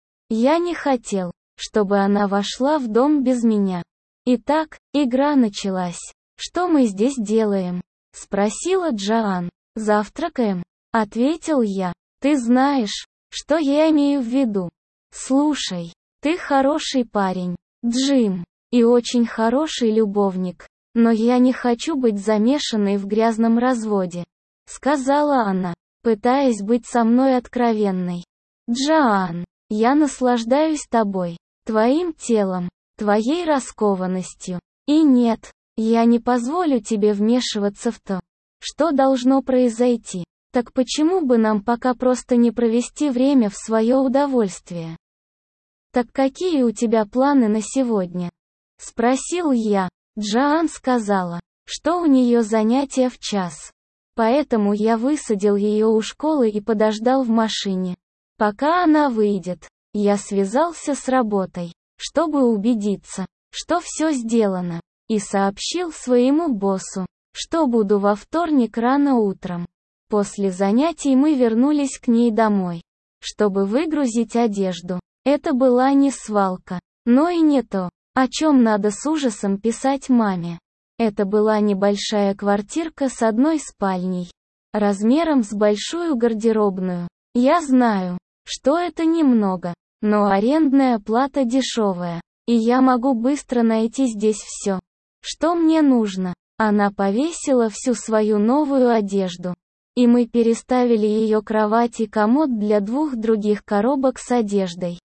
Я не хотел, чтобы она вошла в дом без меня. Итак, игра началась. «Что мы здесь делаем?» — спросила Джоан. «Завтракаем», — ответил я. «Ты знаешь, что я имею в виду. Слушай, ты хороший парень, Джим, и очень хороший любовник, но я не хочу быть замешанной в грязном разводе», — сказала она, пытаясь быть со мной откровенной. «Джоан, я наслаждаюсь тобой, твоим телом, твоей раскованностью. И нет, я не позволю тебе вмешиваться в то, что должно произойти. Так почему бы нам пока просто не провести время в свое удовольствие?» «Так какие у тебя планы на сегодня?» — спросил я. Джоан сказала, что у нее занятия в час. Поэтому я высадил ее у школы и подождал в машине. Пока она выйдет, я связался с работой, чтобы убедиться, что все сделано, и сообщил своему боссу, что буду во вторник рано утром. После занятий мы вернулись к ней домой, чтобы выгрузить одежду. Это была не свалка, но и не то, о чем надо с ужасом писать маме. Это была небольшая квартирка с одной спальней, размером с большую гардеробную. Я знаю, что это немного, но арендная плата дешевая, и я могу быстро найти здесь все, что мне нужно. Она повесила всю свою новую одежду, и мы переставили ее кровать и комод для двух других коробок с одеждой,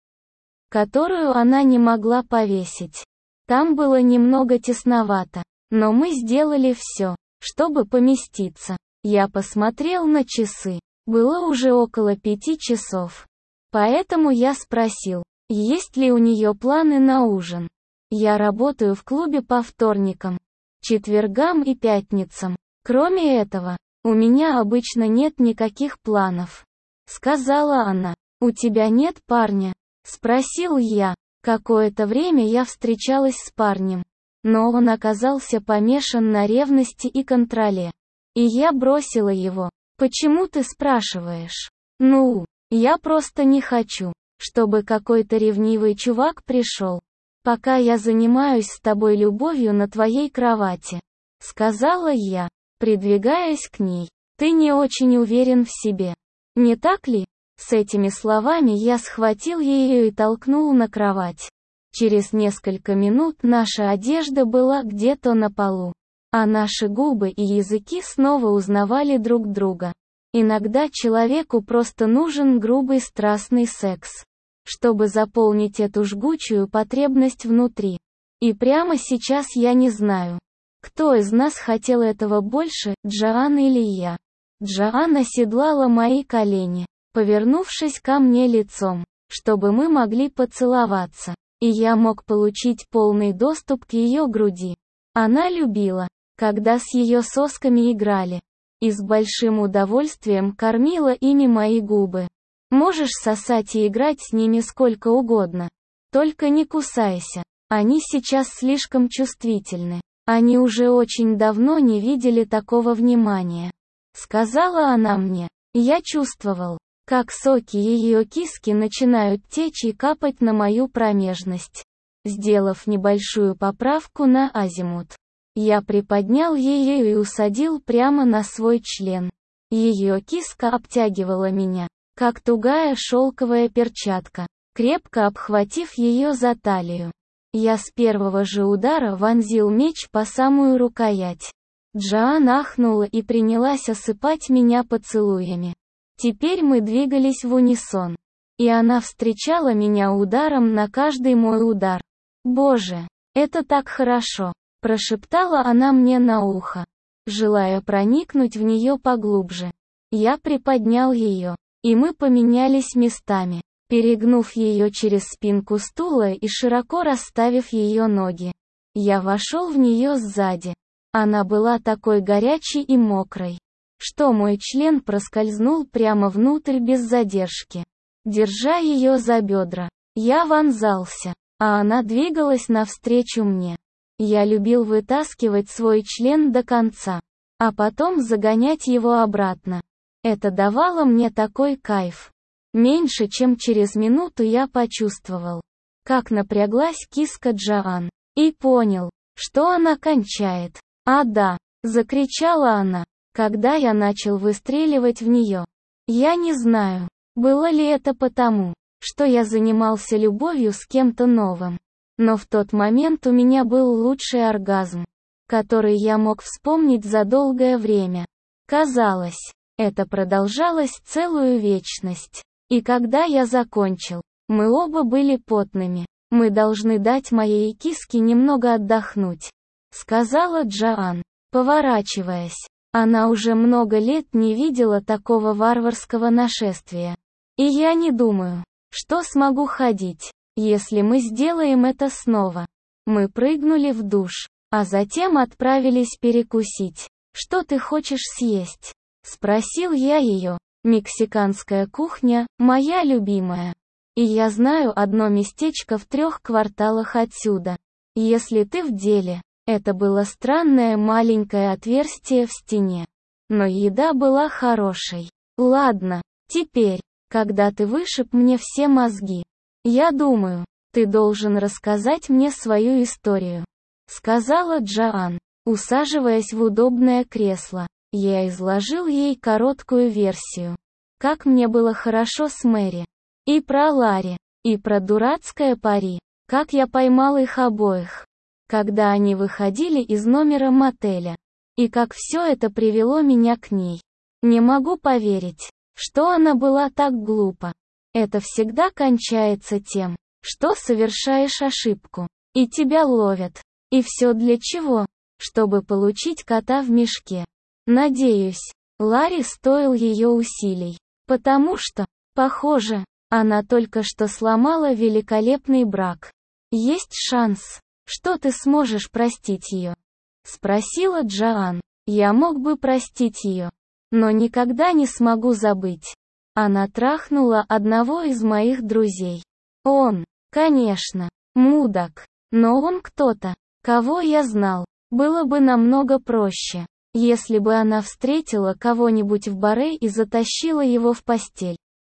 которую она не могла повесить. Там было немного тесновато, но мы сделали все, чтобы поместиться. Я посмотрел на часы. Было уже около пяти часов. Поэтому я спросил, есть ли у нее планы на ужин. Я работаю в клубе по вторникам, четвергам и пятницам. Кроме этого, у меня обычно нет никаких планов, сказала она. У тебя нет парня? Спросил я. Какое-то время я встречалась с парнем, но он оказался помешан на ревности и контроле. И я бросила его. Почему ты спрашиваешь? Ну, я просто не хочу, чтобы какой-то ревнивый чувак пришел, пока я занимаюсь с тобой любовью на твоей кровати, сказала я, придвигаясь к ней. Ты не очень уверен в себе, не так ли? С этими словами я схватил ее и толкнул на кровать. Через несколько минут наша одежда была где-то на полу, а наши губы и языки снова узнавали друг друга. Иногда человеку просто нужен грубый страстный секс, чтобы заполнить эту жгучую потребность внутри. И прямо сейчас я не знаю, кто из нас хотел этого больше, Джоан или я. Джоан оседлала мои колени, повернувшись ко мне лицом, чтобы мы могли поцеловаться, и я мог получить полный доступ к ее груди. Она любила, когда с ее сосками играли, и с большим удовольствием кормила ими мои губы. Можешь сосать и играть с ними сколько угодно. Только не кусайся. Они сейчас слишком чувствительны. Они уже очень давно не видели такого внимания. Сказала она мне. Я чувствовал, как соки ее киски начинают течь и капать на мою промежность. Сделав небольшую поправку на азимут, я приподнял ее и усадил прямо на свой член. Ее киска обтягивала меня, как тугая шелковая перчатка, крепко обхватив ее за талию. Я с первого же удара вонзил меч по самую рукоять. Джоан ахнула и принялась осыпать меня поцелуями. Теперь мы двигались в унисон, и она встречала меня ударом на каждый мой удар. «Боже, это так хорошо!» – прошептала она мне на ухо, желая проникнуть в нее поглубже. Я приподнял ее, и мы поменялись местами, перегнув ее через спинку стула и широко расставив ее ноги. Я вошел в нее сзади. Она была такой горячей и мокрой, что мой член проскользнул прямо внутрь без задержки. Держа ее за бедра, я вонзался, а она двигалась навстречу мне. Я любил вытаскивать свой член до конца. а потом загонять его обратно. Это давало мне такой кайф. Меньше чем через минуту я почувствовал, как напряглась киска Джоан, и понял, что она кончает. «А да!» — закричала она, когда я начал выстреливать в нее. Я не знаю, было ли это потому, что я занимался любовью с кем-то новым, но в тот момент у меня был лучший оргазм, который я мог вспомнить за долгое время. Казалось, это продолжалось целую вечность. И когда я закончил, мы оба были потными. «Мы должны дать моей киске немного отдохнуть», — сказала Джоан, поворачиваясь. Она уже много лет не видела такого варварского нашествия. И я не думаю, что смогу ходить, если мы сделаем это снова. Мы прыгнули в душ, а затем отправились перекусить. «Что ты хочешь съесть?» — спросил я ее. «Мексиканская кухня, моя любимая. И я знаю одно местечко в трех кварталах отсюда. Если ты в деле». Это было странное маленькое отверстие в стене. Но еда была хорошей. «Ладно, теперь, когда ты вышиб мне все мозги, я думаю, ты должен рассказать мне свою историю», — сказала Джоан, усаживаясь в удобное кресло. Я изложил ей короткую версию. Как мне было хорошо с Мэри. И про Ларри, и про дурацкое пари. Как я поймал их обоих, когда они выходили из номера мотеля. И как все это привело меня к ней. Не могу поверить, что она была так глупа. Это всегда кончается тем, что совершаешь ошибку, и тебя ловят. И все для чего? Чтобы получить кота в мешке. Надеюсь, Ларри стоил ее усилий. Потому что, похоже, она только что сломала великолепный брак. Есть шанс, что ты сможешь простить ее? Спросила Джоан. Я мог бы простить ее, но никогда не смогу забыть. Она трахнула одного из моих друзей. Он, конечно, мудак, но он кто-то, кого я знал. Было бы намного проще, если бы она встретила кого-нибудь в баре и затащила его в постель.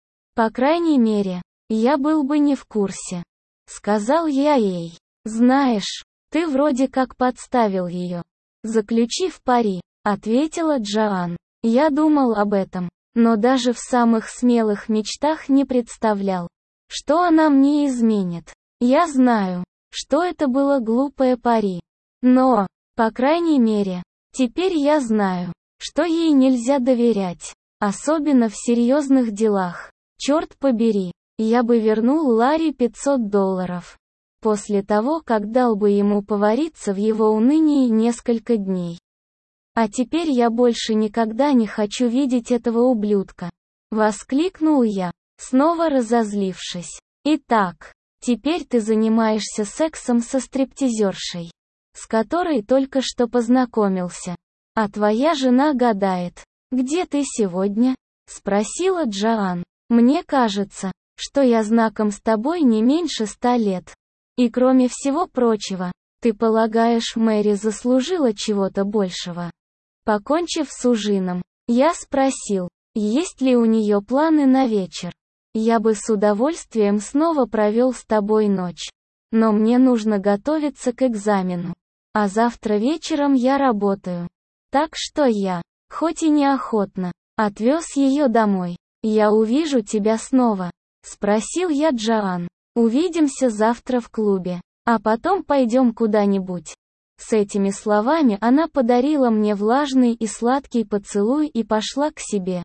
По крайней мере, я был бы не в курсе. Сказал я ей. Знаешь, ты вроде как подставил ее. Заключив пари, ответила Джоан. Я думал об этом, но даже в самых смелых мечтах не представлял, что она мне изменит. Я знаю, что это было глупое пари. Но, по крайней мере, теперь я знаю, что ей нельзя доверять, особенно в серьезных делах. Черт побери, я бы вернул Ларри пятьсот долларов. После того, как дал бы ему повариться в его унынии несколько дней. А теперь я больше никогда не хочу видеть этого ублюдка. Воскликнул я, снова разозлившись. Итак, теперь ты занимаешься сексом со стриптизершей, с которой только что познакомился. А твоя жена гадает, где ты сегодня? Спросила Джоан. Мне кажется, что я знаком с тобой не меньше ста лет. И кроме всего прочего, ты полагаешь, Мэри заслужила чего-то большего? Покончив с ужином, я спросил, есть ли у нее планы на вечер. Я бы с удовольствием снова провел с тобой ночь. Но мне нужно готовиться к экзамену. А завтра вечером я работаю. Так что я, хоть и неохотно, отвез ее домой. «Я увижу тебя снова?» — спросил я Джоан. «Увидимся завтра в клубе, а потом пойдем куда-нибудь». С этими словами она подарила мне влажный и сладкий поцелуй и пошла к себе.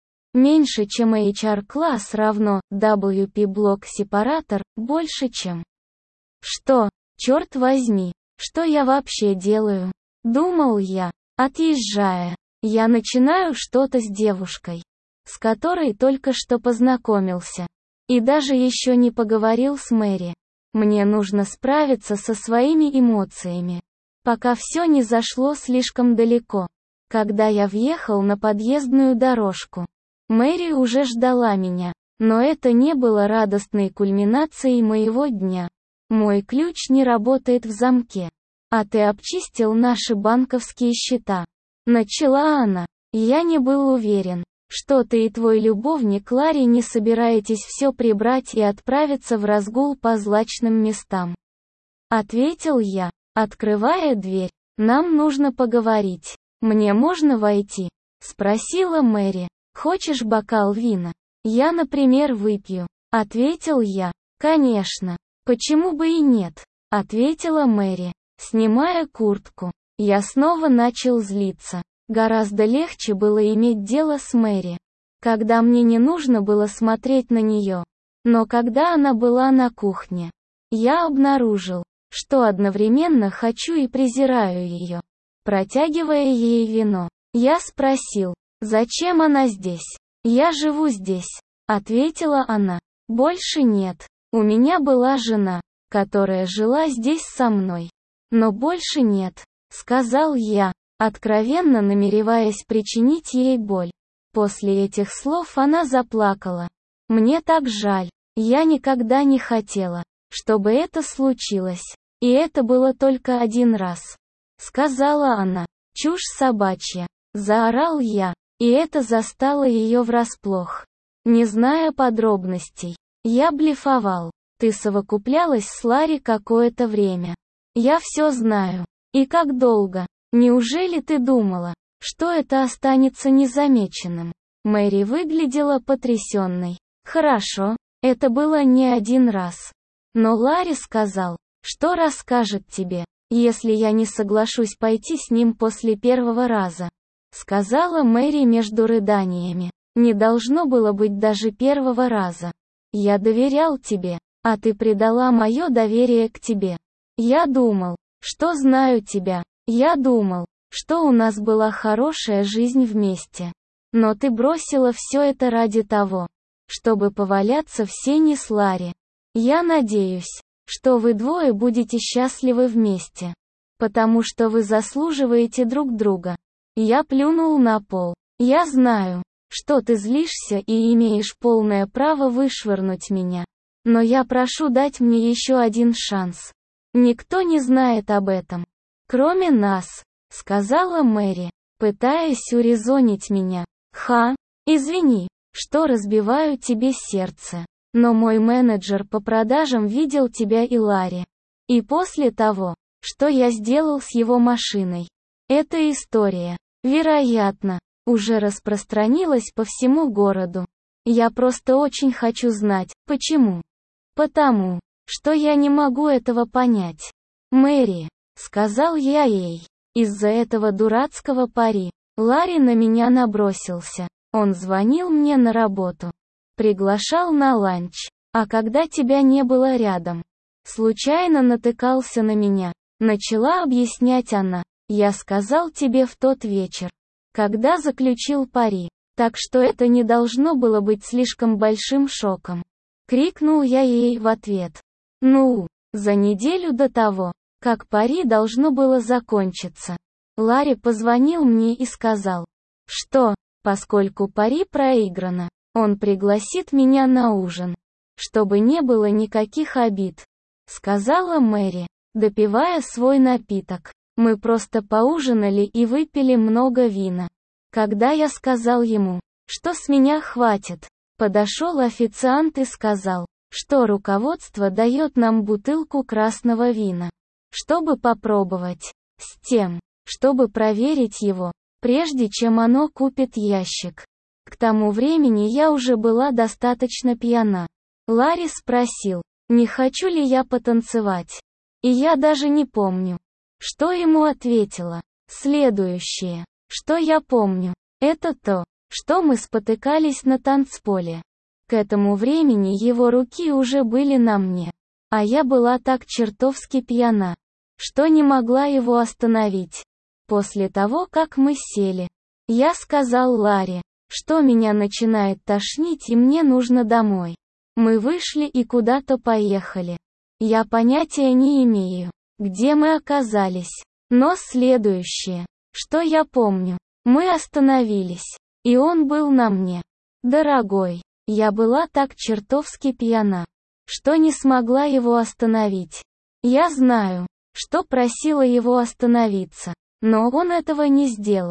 Меньше чем эйч ар-класс равно дабл ю пи-блок-сепаратор, больше чем. Что, черт возьми, что я вообще делаю? Думал я, отъезжая. Я начинаю что-то с девушкой, с которой только что познакомился. И даже еще не поговорил с Мэри. Мне нужно справиться со своими эмоциями, пока все не зашло слишком далеко. Когда я въехал на подъездную дорожку, Мэри уже ждала меня, но это не было радостной кульминацией моего дня. Мой ключ не работает в замке. А ты обчистил наши банковские счета? Начала она. Я не был уверен, что ты и твой любовник Ларри не собираетесь все прибрать и отправиться в разгул по злачным местам. Ответил я, открывая дверь. Нам нужно поговорить. Мне можно войти? Спросила Мэри. Хочешь бокал вина? Я, например, выпью. Ответил я. Конечно. Почему бы и нет? Ответила Мэри, снимая куртку. Я снова начал злиться. Гораздо легче было иметь дело с Мэри, когда мне не нужно было смотреть на нее. Но когда она была на кухне, я обнаружил, что одновременно хочу и презираю ее. Протягивая ей вино, я спросил, зачем она здесь? Я живу здесь, ответила она. Больше нет. У меня была жена, которая жила здесь со мной. Но больше нет, сказал я, откровенно намереваясь причинить ей боль. После этих слов она заплакала. Мне так жаль. Я никогда не хотела, чтобы это случилось. И это было только один раз. Сказала она. Чушь собачья. Заорал я. И это застало ее врасплох. Не зная подробностей. Я блефовал. Ты совокуплялась с Ларри какое-то время. Я все знаю. И как долго? Неужели ты думала, что это останется незамеченным? Мэри выглядела потрясенной. Хорошо, это было не один раз. Но Ларри сказал, что расскажет тебе, если я не соглашусь пойти с ним после первого раза. Сказала Мэри между рыданиями. Не должно было быть даже первого раза. Я доверял тебе, а ты предала мое доверие к тебе. Я думал, что знаю тебя. Я думал, что у нас была хорошая жизнь вместе. Но ты бросила все это ради того, чтобы поваляться в сене с Ларри. Я надеюсь, что вы двое будете счастливы вместе. Потому что вы заслуживаете друг друга. Я плюнул на пол. Я знаю, что ты злишься и имеешь полное право вышвырнуть меня. Но я прошу дать мне еще один шанс. Никто не знает об этом. Кроме нас, сказала Мэри, пытаясь урезонить меня. Ха, извини, что разбиваю тебе сердце. Но мой менеджер по продажам видел тебя и Ларри. И после того, что я сделал с его машиной, эта история, вероятно, уже распространилась по всему городу. Я просто очень хочу знать, почему. Потому, что я не могу этого понять. Мэри, сказал я ей, из-за этого дурацкого пари, Ларри на меня набросился. Он звонил мне на работу. Приглашал на ланч. А когда тебя не было рядом, случайно натыкался на меня. Начала объяснять она. Я сказал тебе в тот вечер, когда заключил пари. Так что это не должно было быть слишком большим шоком. Крикнул я ей в ответ. Ну, за неделю до того, как пари должно было закончиться, Ларри позвонил мне и сказал, что, поскольку пари проиграно, он пригласит меня на ужин. Чтобы не было никаких обид. Сказала Мэри, допивая свой напиток. Мы просто поужинали и выпили много вина. Когда я сказал ему, что с меня хватит, подошел официант и сказал, что руководство дает нам бутылку красного вина, чтобы попробовать, с тем, чтобы проверить его, прежде чем оно купит ящик. К тому времени я уже была достаточно пьяна. Ларри спросил, не хочу ли я потанцевать. И я даже не помню, что ему ответила. Следующее, что я помню, это то, что мы спотыкались на танцполе. К этому времени его руки уже были на мне, а я была так чертовски пьяна, что не могла его остановить. После того, как мы сели, я сказал Ларри, что меня начинает тошнить и мне нужно домой. Мы вышли и куда-то поехали. Я понятия не имею, где мы оказались. Но следующее, что я помню, мы остановились, и он был на мне. Дорогой, я была так чертовски пьяна, что не смогла его остановить. Я знаю, что просила его остановиться, но он этого не сделал.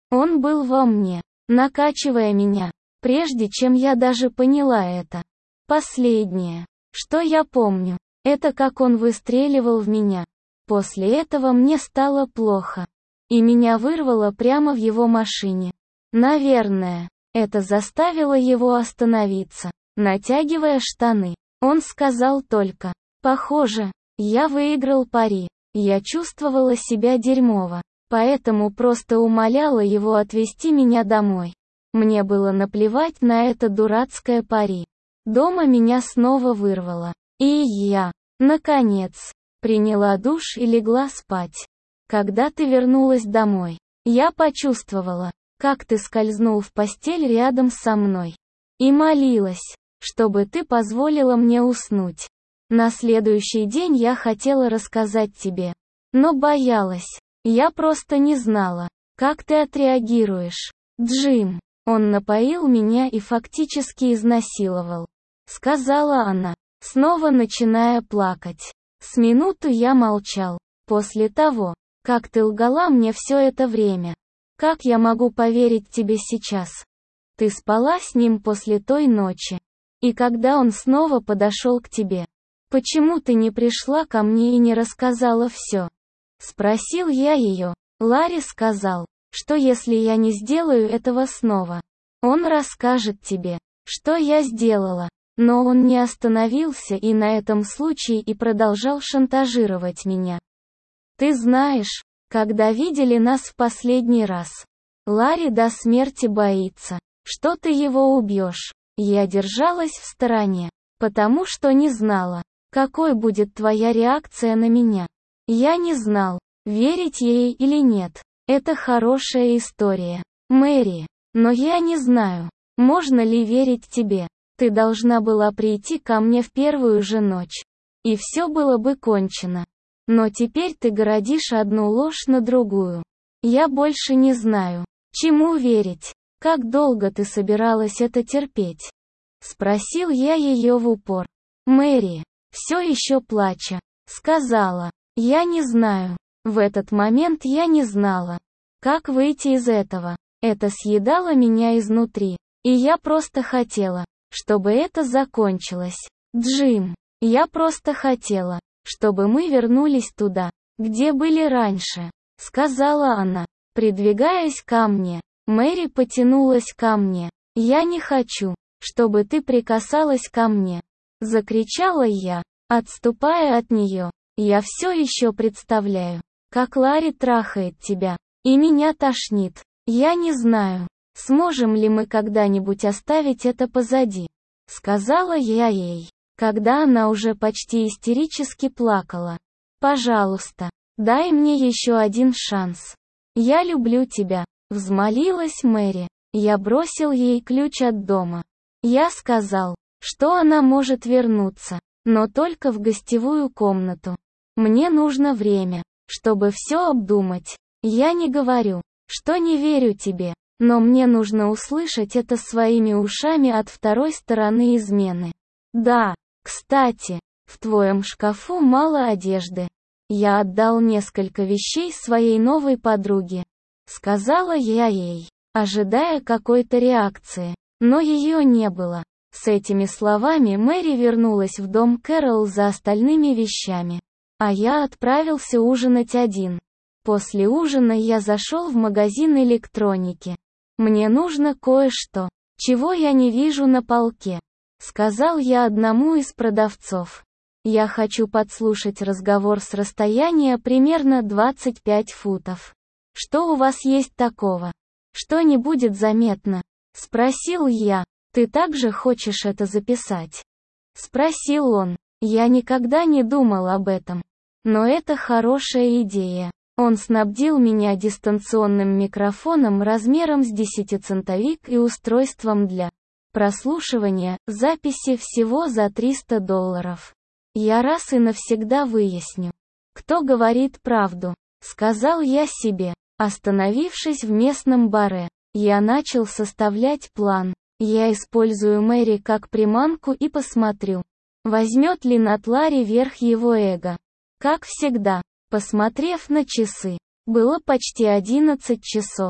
Он был во мне, накачивая меня, прежде чем я даже поняла это. Последнее, что я помню, это как он выстреливал в меня. После этого мне стало плохо. И меня вырвало прямо в его машине. Наверное, это заставило его остановиться, натягивая штаны. Он сказал только: «Похоже, я выиграл пари». Я чувствовала себя дерьмово, поэтому просто умоляла его отвезти меня домой. Мне было наплевать на это дурацкое пари. Дома меня снова вырвало. И я, наконец, приняла душ и легла спать. Когда ты вернулась домой, я почувствовала, как ты скользнул в постель рядом со мной. И молилась, чтобы ты позволила мне уснуть. На следующий день я хотела рассказать тебе, но боялась. Я просто не знала, как ты отреагируешь. Джим, он напоил меня и фактически изнасиловал. Сказала она, снова начиная плакать. С минуту я молчал. После того, как ты лгала мне все это время. Как я могу поверить тебе сейчас? Ты спала с ним после той ночи. И когда он снова подошел к тебе, почему ты не пришла ко мне и не рассказала все? Спросил я ее. Ларри сказал, что если я не сделаю этого снова, он расскажет тебе, что я сделала. Но он не остановился и на этом случае и продолжал шантажировать меня. Ты знаешь, когда видели нас в последний раз, Ларри до смерти боится, что ты его убьешь. Я держалась в стороне, потому что не знала, какой будет твоя реакция на меня. Я не знал, верить ей или нет. Это хорошая история, Мэри, но я не знаю, можно ли верить тебе. Ты должна была прийти ко мне в первую же ночь. И все было бы кончено. Но теперь ты городишь одну ложь на другую. Я больше не знаю, чему верить. Как долго ты собиралась это терпеть? Спросил я ее в упор. Мэри, все еще плача, сказала, я не знаю. В этот момент я не знала, как выйти из этого. Это съедало меня изнутри. И я просто хотела, чтобы это закончилось. Джим, я просто хотела, чтобы мы вернулись туда, где были раньше, сказала она, придвигаясь ко мне. Мэри потянулась ко мне. Я не хочу, чтобы ты прикасалась ко мне, закричала я, отступая от нее. Я все еще представляю, как Ларри трахает тебя, и меня тошнит. Я не знаю, сможем ли мы когда-нибудь оставить это позади, сказала я ей, когда она уже почти истерически плакала. Пожалуйста, дай мне еще один шанс. Я люблю тебя, взмолилась Мэри. Я бросил ей ключ от дома. Я сказал, что она может вернуться, но только в гостевую комнату. Мне нужно время, чтобы все обдумать. Я не говорю, что не верю тебе, но мне нужно услышать это своими ушами от второй стороны измены. Да, кстати, в твоем шкафу мало одежды. Я отдал несколько вещей своей новой подруге. Сказала я ей, ожидая какой-то реакции, но ее не было. С этими словами Мэри вернулась в дом Кэрол за остальными вещами. А я отправился ужинать один. После ужина я зашел в магазин электроники. Мне нужно кое-что, чего я не вижу на полке, сказал я одному из продавцов. Я хочу подслушать разговор с расстояния примерно двадцать пять футов. Что у вас есть такого, что не будет заметно? Спросил я. Ты также хочешь это записать? Спросил он. Я никогда не думал об этом. Но это хорошая идея. Он снабдил меня дистанционным микрофоном размером с десятицентовик и устройством для прослушивания записи всего за триста долларов. Я раз и навсегда выясню, кто говорит правду, сказал я себе. Остановившись в местном баре, я начал составлять план. Я использую Мэри как приманку и посмотрю, возьмет ли над Ларри верх его эго. Как всегда, посмотрев на часы, было почти одиннадцать часов.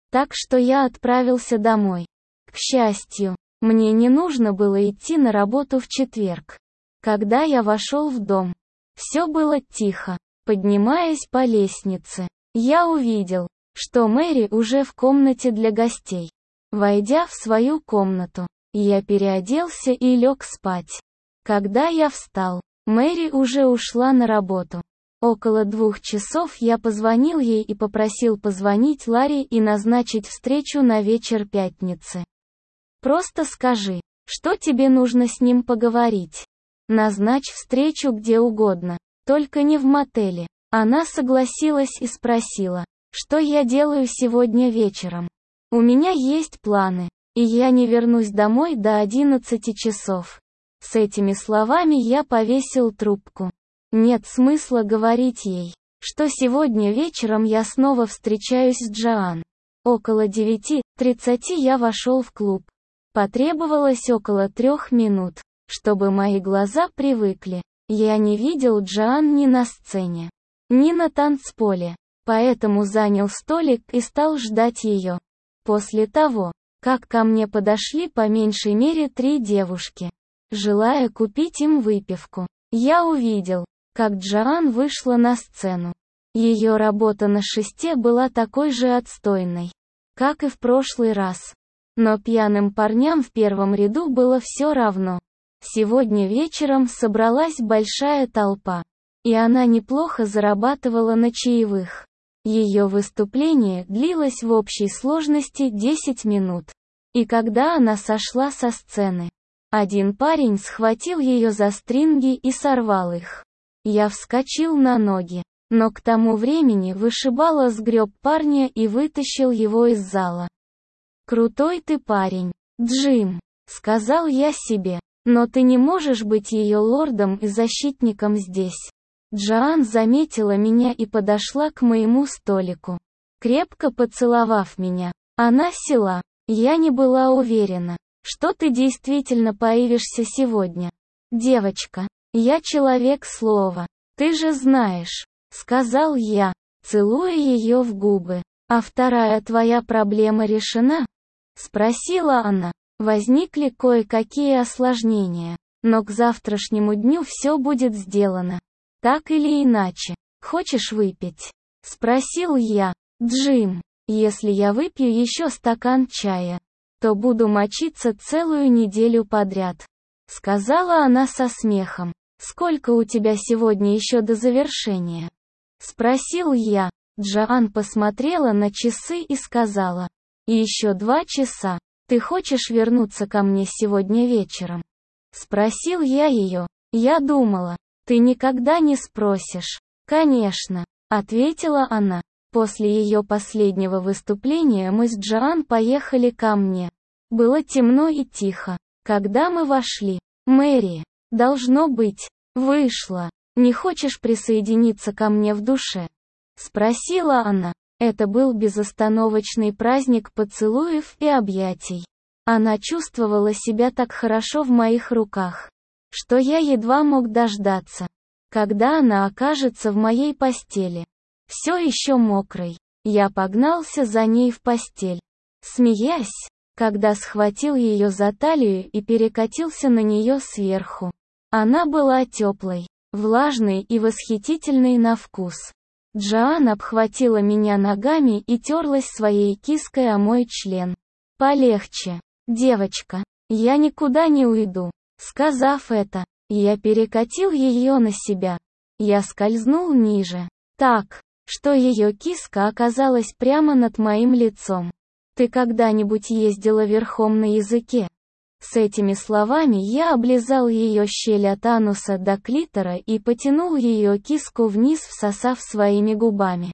Так что я отправился домой. К счастью, мне не нужно было идти на работу в четверг. Когда я вошел в дом, все было тихо. Поднимаясь по лестнице, я увидел, что Мэри уже в комнате для гостей. Войдя в свою комнату, я переоделся и лег спать. Когда я встал, Мэри уже ушла на работу. Около двух часов я позвонил ей и попросил позвонить Ларри и назначить встречу на вечер пятницы. Просто скажи, что тебе нужно с ним поговорить. Назначь встречу где угодно, только не в мотеле. Она согласилась и спросила, что я делаю сегодня вечером. У меня есть планы, и я не вернусь домой до одиннадцати часов. С этими словами я повесил трубку. Нет смысла говорить ей, что сегодня вечером я снова встречаюсь с Джоан. Около девяти тридцати я вошел в клуб. Потребовалось около трех минут, чтобы мои глаза привыкли. Я не видел Джоан ни на сцене, ни на танцполе, поэтому занял столик и стал ждать ее. После того, как ко мне подошли по меньшей мере три девушки, желая купить им выпивку, я увидел, как Джоан вышла на сцену. Ее работа на шесте была такой же отстойной, как и в прошлый раз. Но пьяным парням в первом ряду было все равно. Сегодня вечером собралась большая толпа, и она неплохо зарабатывала на чаевых. Ее выступление длилось в общей сложности десять минут. И когда она сошла со сцены, один парень схватил ее за стринги и сорвал их. Я вскочил на ноги, но к тому времени вышибала сгреб парня и вытащил его из зала. «Крутой ты парень, Джим», — сказал я себе, «но ты не можешь быть ее лордом и защитником здесь». Джоан заметила меня и подошла к моему столику. Крепко поцеловав меня, она села. Я не была уверена, что ты действительно появишься сегодня. Девочка, я человек слова, ты же знаешь, сказал я, целуя ее в губы. А вторая твоя проблема решена? Спросила она. Возникли кое-какие осложнения, но к завтрашнему дню все будет сделано. Так или иначе, хочешь выпить? Спросил я. Джим, если я выпью еще стакан чая, то буду мочиться целую неделю подряд. Сказала она со смехом. Сколько у тебя сегодня еще до завершения? Спросил я. Джоан посмотрела на часы и сказала. Еще два часа. Ты хочешь вернуться ко мне сегодня вечером? Спросил я ее. Я думала, ты никогда не спросишь. Конечно, ответила она. После ее последнего выступления мы с Джоан поехали ко мне. Было темно и тихо, когда мы вошли. Мэри, должно быть, вышла. Не хочешь присоединиться ко мне в душе? Спросила она. Это был безостановочный праздник поцелуев и объятий. Она чувствовала себя так хорошо в моих руках, что я едва мог дождаться, когда она окажется в моей постели. Все еще мокрой, я погнался за ней в постель, смеясь, когда схватил ее за талию и перекатился на нее сверху. Она была теплой, влажной и восхитительной на вкус. Джоан обхватила меня ногами и терлась своей киской о мой член. «Полегче, девочка, я никуда не уйду». Сказав это, я перекатил ее на себя. Я скользнул ниже, так, что ее киска оказалась прямо над моим лицом. «Ты когда-нибудь ездила верхом на языке?» С этими словами я облизал ее щель от ануса до клитора и потянул ее киску вниз, всосав своими губами.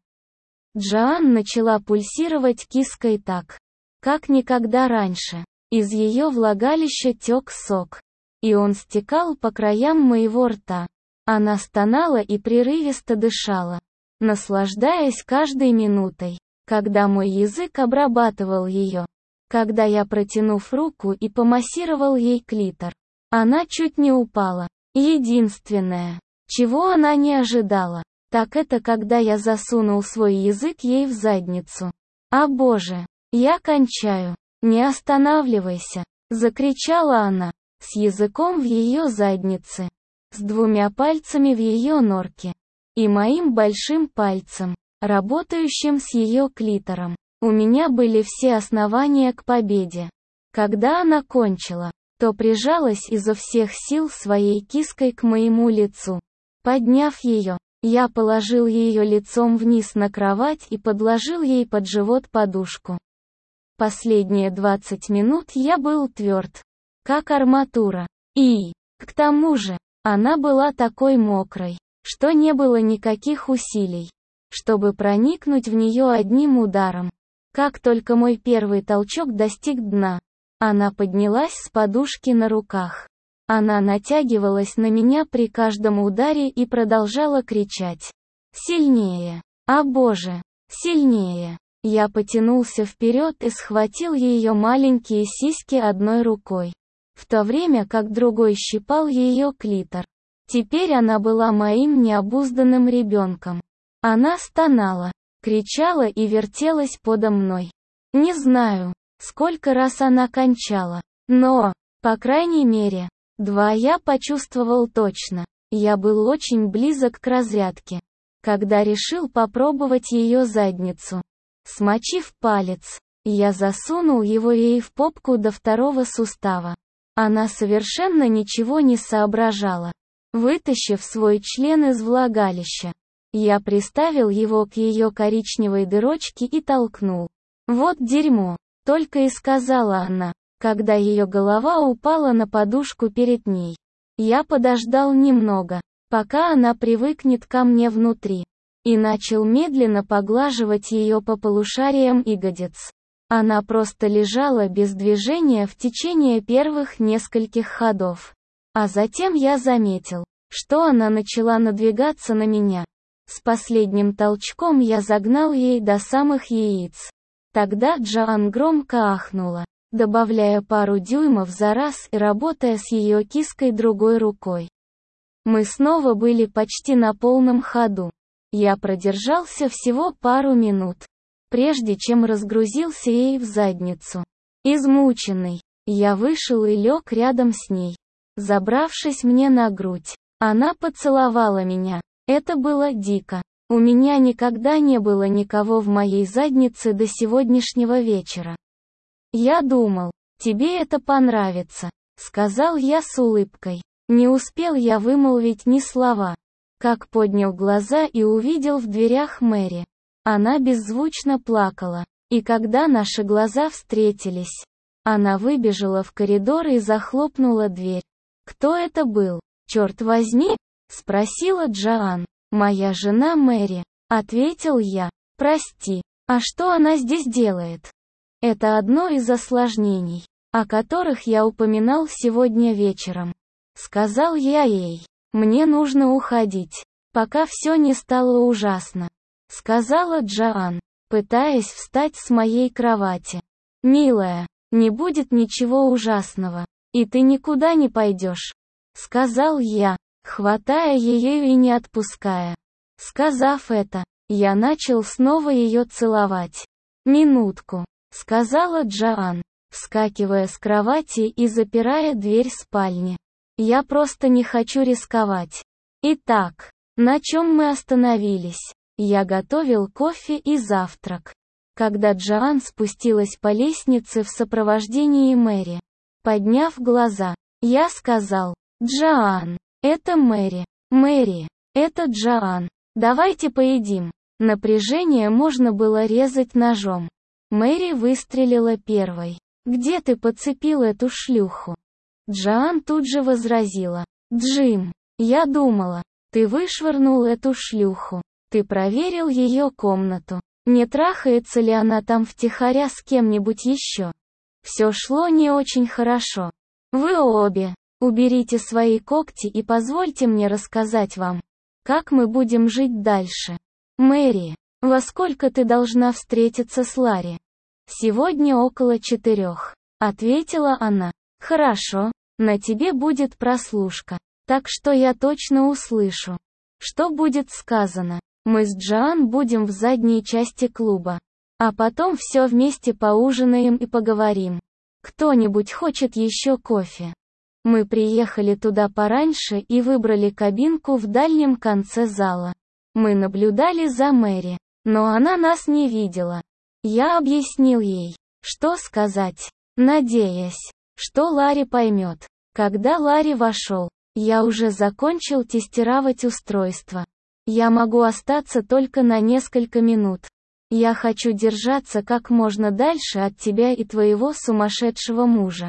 Джоан начала пульсировать киской так, как никогда раньше. Из ее влагалища тек сок, и он стекал по краям моего рта. Она стонала и прерывисто дышала, наслаждаясь каждой минутой, когда мой язык обрабатывал ее. Когда я, протянув руку и помассировал ей клитор, она чуть не упала. Единственное, чего она не ожидала, так это когда я засунул свой язык ей в задницу. А боже, Я кончаю. Не останавливайся, закричала она, с языком в ее заднице, с двумя пальцами в ее норке и моим большим пальцем, работающим с ее клитором. У меня были все основания к победе. Когда она кончила, то прижалась изо всех сил своей киской к моему лицу. Подняв ее, я положил ее лицом вниз на кровать и подложил ей под живот подушку. Последние двадцать минут я был тверд, как арматура. И, к тому же, она была такой мокрой, что не было никаких усилий, чтобы проникнуть в нее одним ударом. Как только мой первый толчок достиг дна, она поднялась с подушки на руках. Она натягивалась на меня при каждом ударе и продолжала кричать. Сильнее! О боже! Сильнее! Я потянулся вперед и схватил ее маленькие сиськи одной рукой, в то время как другой щипал ее клитор. Теперь она была моим необузданным ребенком. Она стонала, кричала и вертелась подо мной. Не знаю, сколько раз она кончала, но, по крайней мере, два я почувствовал точно. Я был очень близок к разрядке, когда решил попробовать ее задницу. Смочив палец, я засунул его ей в попку до второго сустава. Она совершенно ничего не соображала. Вытащив свой член из влагалища, я приставил его к ее коричневой дырочке и толкнул. «Вот дерьмо», — только и сказала она, когда ее голова упала на подушку перед ней. Я подождал немного, пока она привыкнет ко мне внутри, и начал медленно поглаживать ее по полушариям ягодиц. Она просто лежала без движения в течение первых нескольких ходов. А затем я заметил, что она начала надвигаться на меня. С последним толчком я загнал ей до самых яиц. Тогда Джоан громко ахнула, добавляя пару дюймов за раз и работая с ее киской другой рукой. Мы снова были почти на полном ходу. Я продержался всего пару минут, прежде чем разгрузился ей в задницу. Измученный, я вышел и лег рядом с ней. Забравшись мне на грудь, она поцеловала меня. Это было дико. У меня никогда не было никого в моей заднице до сегодняшнего вечера. Я думал, тебе это понравится, сказал я с улыбкой. Не успел я вымолвить ни слова, как поднял глаза и увидел в дверях Мэри. Она беззвучно плакала, и когда наши глаза встретились, она выбежала в коридор и захлопнула дверь. «Кто это был, черт возьми?» — спросила Джоан. «Моя жена Мэри», — ответил я. «Прости, а что она здесь делает?» Это одно из осложнений, о которых я упоминал сегодня вечером. Сказал я ей. «Мне нужно уходить, пока все не стало ужасно», — сказала Джоан, пытаясь встать с моей кровати. «Милая, не будет ничего ужасного, и ты никуда не пойдешь», — сказал я, хватая ее и не отпуская. Сказав это, я начал снова ее целовать. «Минутку», — сказала Джоан, вскакивая с кровати и запирая дверь спальни. «Я просто не хочу рисковать. Итак, на чем мы остановились?» Я готовил кофе и завтрак, когда Джоан спустилась по лестнице в сопровождении Мэри. Подняв глаза, я сказал: «Джоан, это Мэри. Мэри, это Джоан. Давайте поедим». Напряжение можно было резать ножом. Мэри выстрелила первой. «Где ты подцепил эту шлюху?» Джоан тут же возразила: «Джим, я думала, ты вышвырнул эту шлюху. Ты проверил ее комнату. Не трахается ли она там втихаря с кем-нибудь еще?» Все шло не очень хорошо. «Вы обе, уберите свои когти и позвольте мне рассказать вам, как мы будем жить дальше. Мэри, во сколько ты должна встретиться с Ларри?» «Сегодня около четырех», — ответила она. «Хорошо, на тебе будет прослушка, так что я точно услышу, что будет сказано. Мы с Джоан будем в задней части клуба, А потом все вместе поужинаем и поговорим. Кто-нибудь хочет еще кофе? Мы приехали туда пораньше и выбрали кабинку в дальнем конце зала. Мы наблюдали за Мэри, но она нас не видела. Я объяснил ей, что сказать, надеясь, что Ларри поймет. Когда Ларри вошел, я уже закончил тестировать устройство. Я могу остаться только на несколько минут. Я хочу держаться как можно дальше от тебя и твоего сумасшедшего мужа.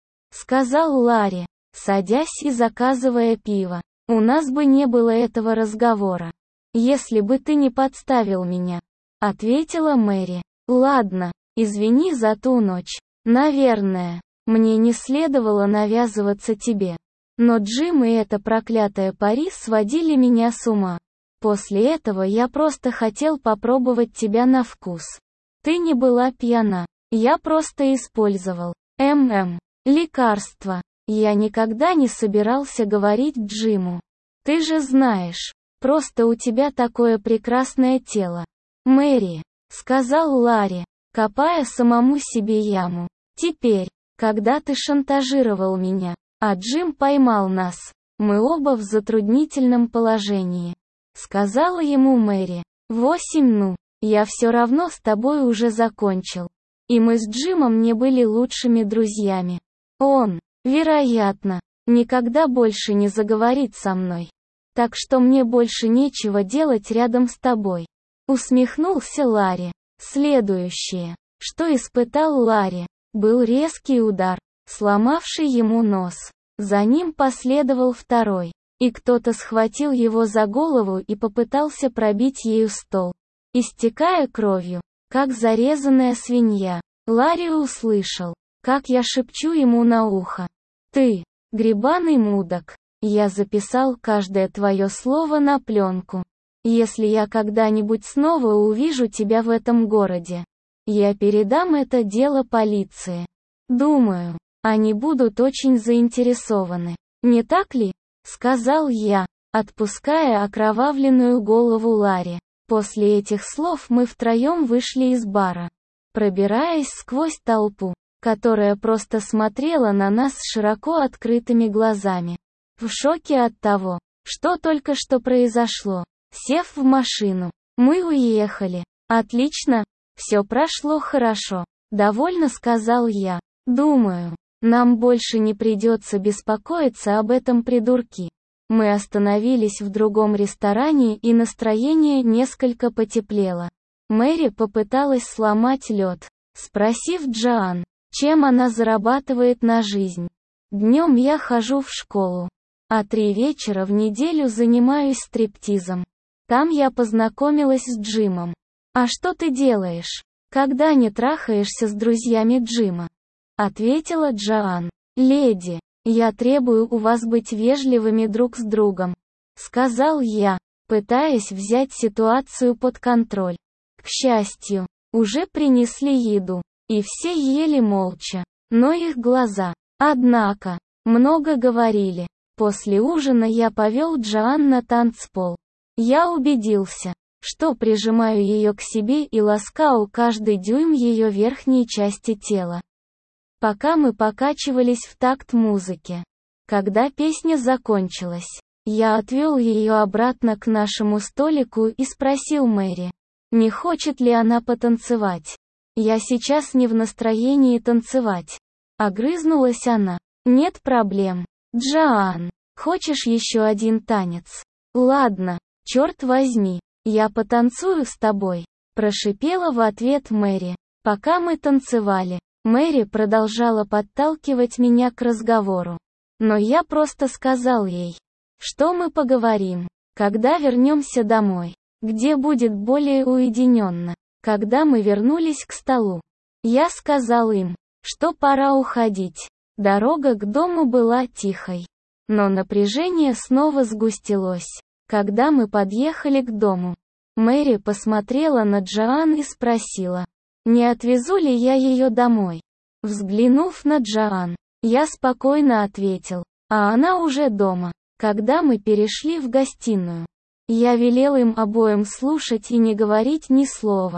Сказал Ларри, садясь и заказывая пиво. У нас бы не было этого разговора, если бы ты не подставил меня. Ответила Мэри. Ладно, извини за ту ночь. Наверное, мне не следовало навязываться тебе. Но Джим и эта проклятая Пари сводили меня с ума. После этого я просто хотел попробовать тебя на вкус. Ты не была пьяна. Я просто использовал. ММ. Лекарство. Я никогда не собирался говорить Джиму. Ты же знаешь. Просто у тебя такое прекрасное тело. Мэри. Сказал Ларри, копая самому себе яму. Теперь, когда ты шантажировал меня, а Джим поймал нас, мы оба в затруднительном положении. Сказала ему Мэри. Восемь ну, я все равно с тобой уже закончил. И мы с Джимом не были лучшими друзьями. Он, вероятно, никогда больше не заговорит со мной. Так что мне больше нечего делать рядом с тобой. Усмехнулся Ларри. Следующее, что испытал Ларри, был резкий удар, сломавший ему нос. За ним последовал второй, и кто-то схватил его за голову и попытался пробить ею стол. Истекая кровью, как зарезанная свинья, Ларри услышал, как я шепчу ему на ухо. «Ты, гребаный мудак, я записал каждое твое слово на пленку. Если я когда-нибудь снова увижу тебя в этом городе, я передам это дело полиции. Думаю, они будут очень заинтересованы. Не так ли?» — сказал я, отпуская окровавленную голову Ларри. После этих слов мы втроем вышли из бара, пробираясь сквозь толпу, которая просто смотрела на нас широко открытыми глазами. В шоке от того, что только что произошло. Сев в машину, мы уехали. Отлично, все прошло хорошо. Довольно сказал я. Думаю, нам больше не придется беспокоиться об этом придурке. Мы остановились в другом ресторане и настроение несколько потеплело. Мэри попыталась сломать лед, спросив Джоан, чем она зарабатывает на жизнь. Днем я хожу в школу, а три вечера в неделю занимаюсь стриптизом. Там я познакомилась с Джимом. А что ты делаешь, когда не трахаешься с друзьями Джима? Ответила Джоан. Леди, я требую у вас быть вежливыми друг с другом. Сказал я, пытаясь взять ситуацию под контроль. К счастью, уже принесли еду, и все ели молча. Но их глаза, однако, много говорили. После ужина я повел Джоан на танцпол. Я убедился, что прижимаю ее к себе и ласкал каждый дюйм ее верхней части тела. Пока мы покачивались в такт музыке. Когда песня закончилась, я отвел ее обратно к нашему столику и спросил Мэри, не хочет ли она потанцевать. Я сейчас не в настроении танцевать. Огрызнулась она. Нет проблем. Джоан, хочешь еще один танец? Ладно. «Черт возьми, я потанцую с тобой», — прошипела в ответ Мэри. Пока мы танцевали, Мэри продолжала подталкивать меня к разговору. Но я просто сказал ей, что мы поговорим, когда вернемся домой, где будет более уединенно. Когда мы вернулись к столу, я сказал им, что пора уходить. Дорога к дому была тихой, но напряжение снова сгустилось. Когда мы подъехали к дому, Мэри посмотрела на Джоан и спросила, не отвезу ли я ее домой. Взглянув на Джоан, я спокойно ответил, а она уже дома. Когда мы перешли в гостиную, я велел им обоим слушать и не говорить ни слова.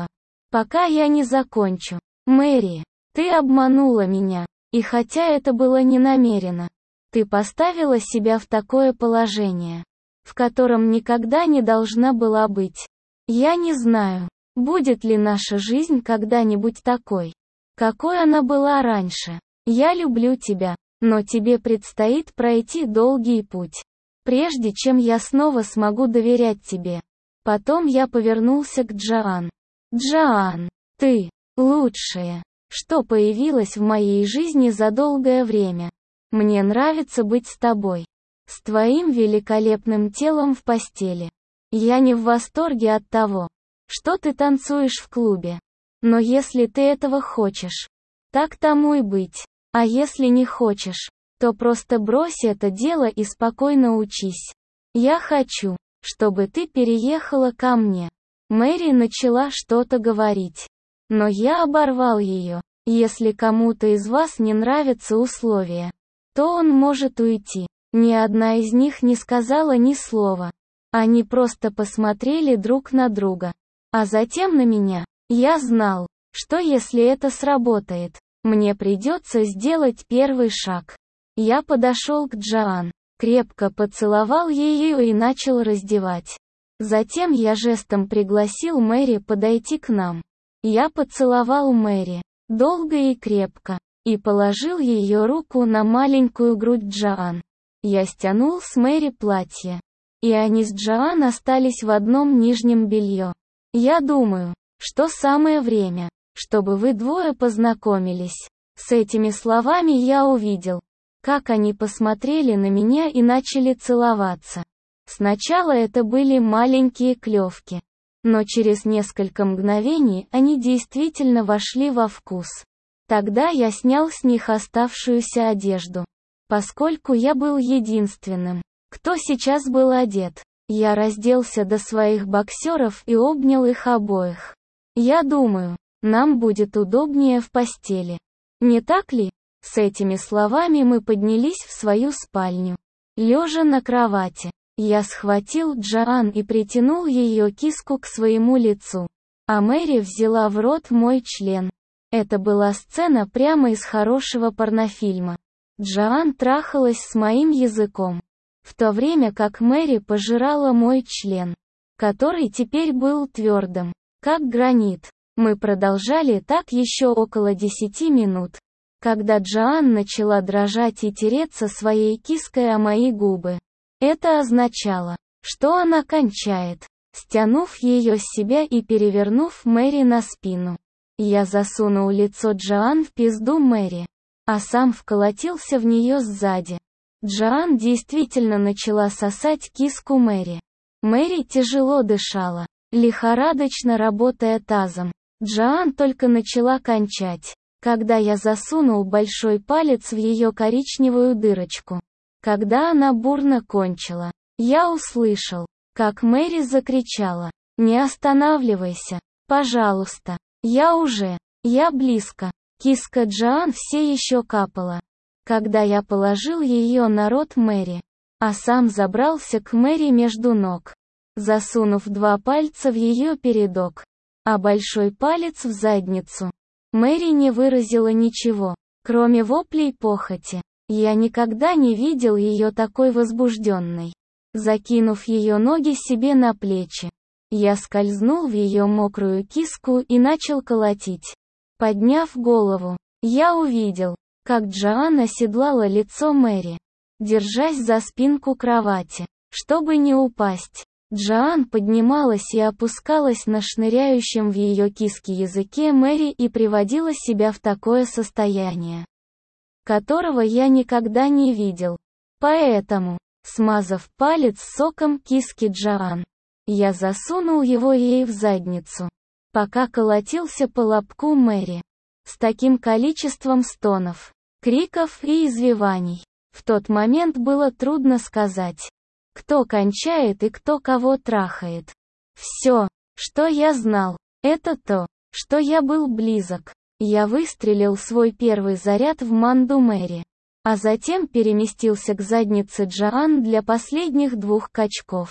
пока я не закончу. Мэри, ты обманула меня. И хотя это было не намеренно, ты поставила себя в такое положение, в котором никогда не должна была быть. Я не знаю, будет ли наша жизнь когда-нибудь такой, какой она была раньше. Я люблю тебя, но тебе предстоит пройти долгий путь, прежде чем я снова смогу доверять тебе. Потом я повернулся к Джоан. Джоан, ты лучшая, что появилось в моей жизни за долгое время. Мне нравится быть с тобой, с твоим великолепным телом в постели. Я не в восторге от того, что ты танцуешь в клубе. Но если ты этого хочешь, так тому и быть. А если не хочешь, то просто брось это дело и спокойно учись. Я хочу, чтобы ты переехала ко мне. Мэри начала что-то говорить. Но я оборвал ее. Если кому-то из вас не нравятся условия, то он может уйти. Ни одна из них не сказала ни слова. Они просто посмотрели друг на друга. А затем на меня. Я знал, что если это сработает, мне придется сделать первый шаг. Я подошел к Джоан, крепко поцеловал ее и начал раздевать. Затем я жестом пригласил Мэри подойти к нам. Я поцеловал Мэри, долго и крепко, и положил ее руку на маленькую грудь Джоан. Я стянул с Мэри платье, и они с Джоан остались в одном нижнем белье. Я думаю, что самое время, чтобы вы двое познакомились. С этими словами я увидел, как они посмотрели на меня и начали целоваться. Сначала это были маленькие клёвки, но через несколько мгновений они действительно вошли во вкус. Тогда я снял с них оставшуюся одежду. Поскольку я был единственным, кто сейчас был одет, я разделся до своих боксеров и обнял их обоих. Я думаю, нам будет удобнее в постели. Не так ли? С этими словами мы поднялись в свою спальню. Лежа на кровати, я схватил Джоан и притянул ее киску к своему лицу. А Мэри взяла в рот мой член. Это была сцена прямо из хорошего порнофильма. Джоан трахалась с моим языком, в то время как Мэри пожирала мой член, который теперь был твердым, как гранит. Мы продолжали так еще около десяти минут, когда Джоан начала дрожать и тереться своей киской о мои губы. Это означало, что она кончает. Стянув ее с себя и перевернув Мэри на спину, я засунул лицо Джоан в пизду Мэри, а сам вколотился в нее сзади. Джоан действительно начала сосать киску Мэри. Мэри тяжело дышала, лихорадочно работая тазом. Джоан только начала кончать, когда я засунул большой палец в ее коричневую дырочку. Когда она бурно кончила, я услышал, как Мэри закричала: «Не останавливайся, пожалуйста, я уже, я близко». Киска Джоан все еще капала, когда я положил ее на рот Мэри, а сам забрался к Мэри между ног, засунув два пальца в ее передок, а большой палец в задницу. Мэри не выразила ничего, кроме воплей похоти. Я никогда не видел ее такой возбужденной. Закинув ее ноги себе на плечи, я скользнул в ее мокрую киску и начал колотить. Подняв голову, я увидел, как Джоан оседлала лицо Мэри, держась за спинку кровати, чтобы не упасть. Джоан поднималась и опускалась на шныряющем в ее киске языке Мэри и приводила себя в такое состояние, которого я никогда не видел. Поэтому, смазав палец соком киски Джоан, я засунул его ей в задницу, пока колотился по лобку Мэри. С таким количеством стонов, криков и извиваний. В тот момент было трудно сказать, кто кончает и кто кого трахает. Все, что я знал, это то, что я был близок. Я выстрелил свой первый заряд в манду Мэри, а затем переместился к заднице Джоан для последних двух качков.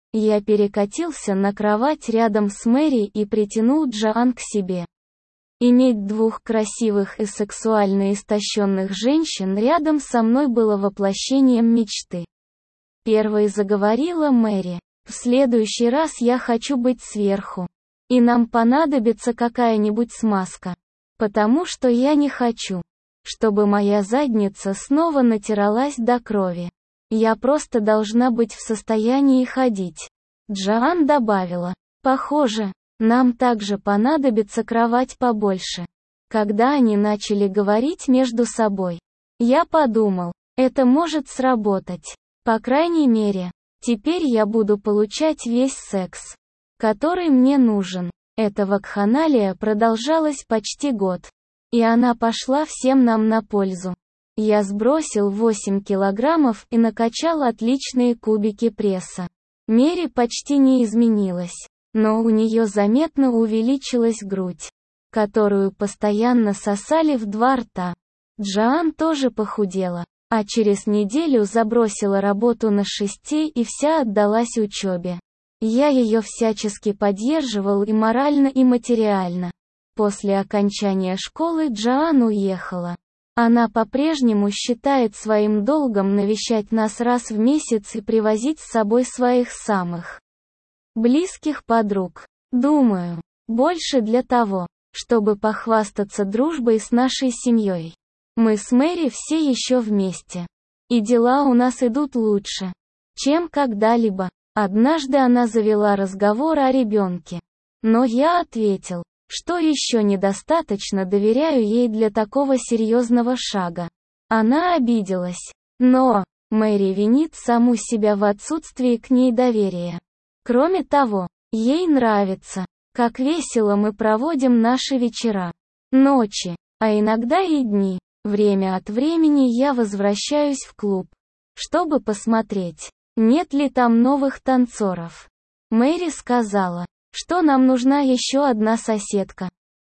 Я перекатился на кровать рядом с Мэри и притянул Джоан к себе. Иметь двух красивых и сексуально истощенных женщин рядом со мной было воплощением мечты. Первой заговорила Мэри. В следующий раз я хочу быть сверху. И нам понадобится какая-нибудь смазка. Потому что я не хочу, чтобы моя задница снова натиралась до крови. Я просто должна быть в состоянии ходить. Джоан добавила. Похоже, нам также понадобится кровать побольше. Когда они начали говорить между собой, я подумал, это может сработать. По крайней мере, теперь я буду получать весь секс, который мне нужен. Эта вакханалия продолжалась почти год. И она пошла всем нам на пользу. Я сбросил восемь килограммов и накачал отличные кубики пресса. Мэри почти не изменилась, но у нее заметно увеличилась грудь, которую постоянно сосали в два рта. Джоан тоже похудела, а через неделю забросила работу на шесте и вся отдалась учебе. Я ее всячески поддерживал и морально, и материально. После окончания школы Джоан уехала. Она по-прежнему считает своим долгом навещать нас раз в месяц и привозить с собой своих самых близких подруг. Думаю, больше для того, чтобы похвастаться дружбой с нашей семьей. Мы с Мэри все еще вместе. И дела у нас идут лучше, чем когда-либо. Однажды она завела разговор о ребенке. Но я ответил, что еще недостаточно доверяю ей для такого серьезного шага. Она обиделась. Но Мэри винит саму себя в отсутствии к ней доверия. Кроме того, ей нравится, как весело мы проводим наши вечера, ночи, а иногда и дни. Время от времени я возвращаюсь в клуб, чтобы посмотреть, нет ли там новых танцоров. Мэри сказала, что нам нужна еще одна соседка.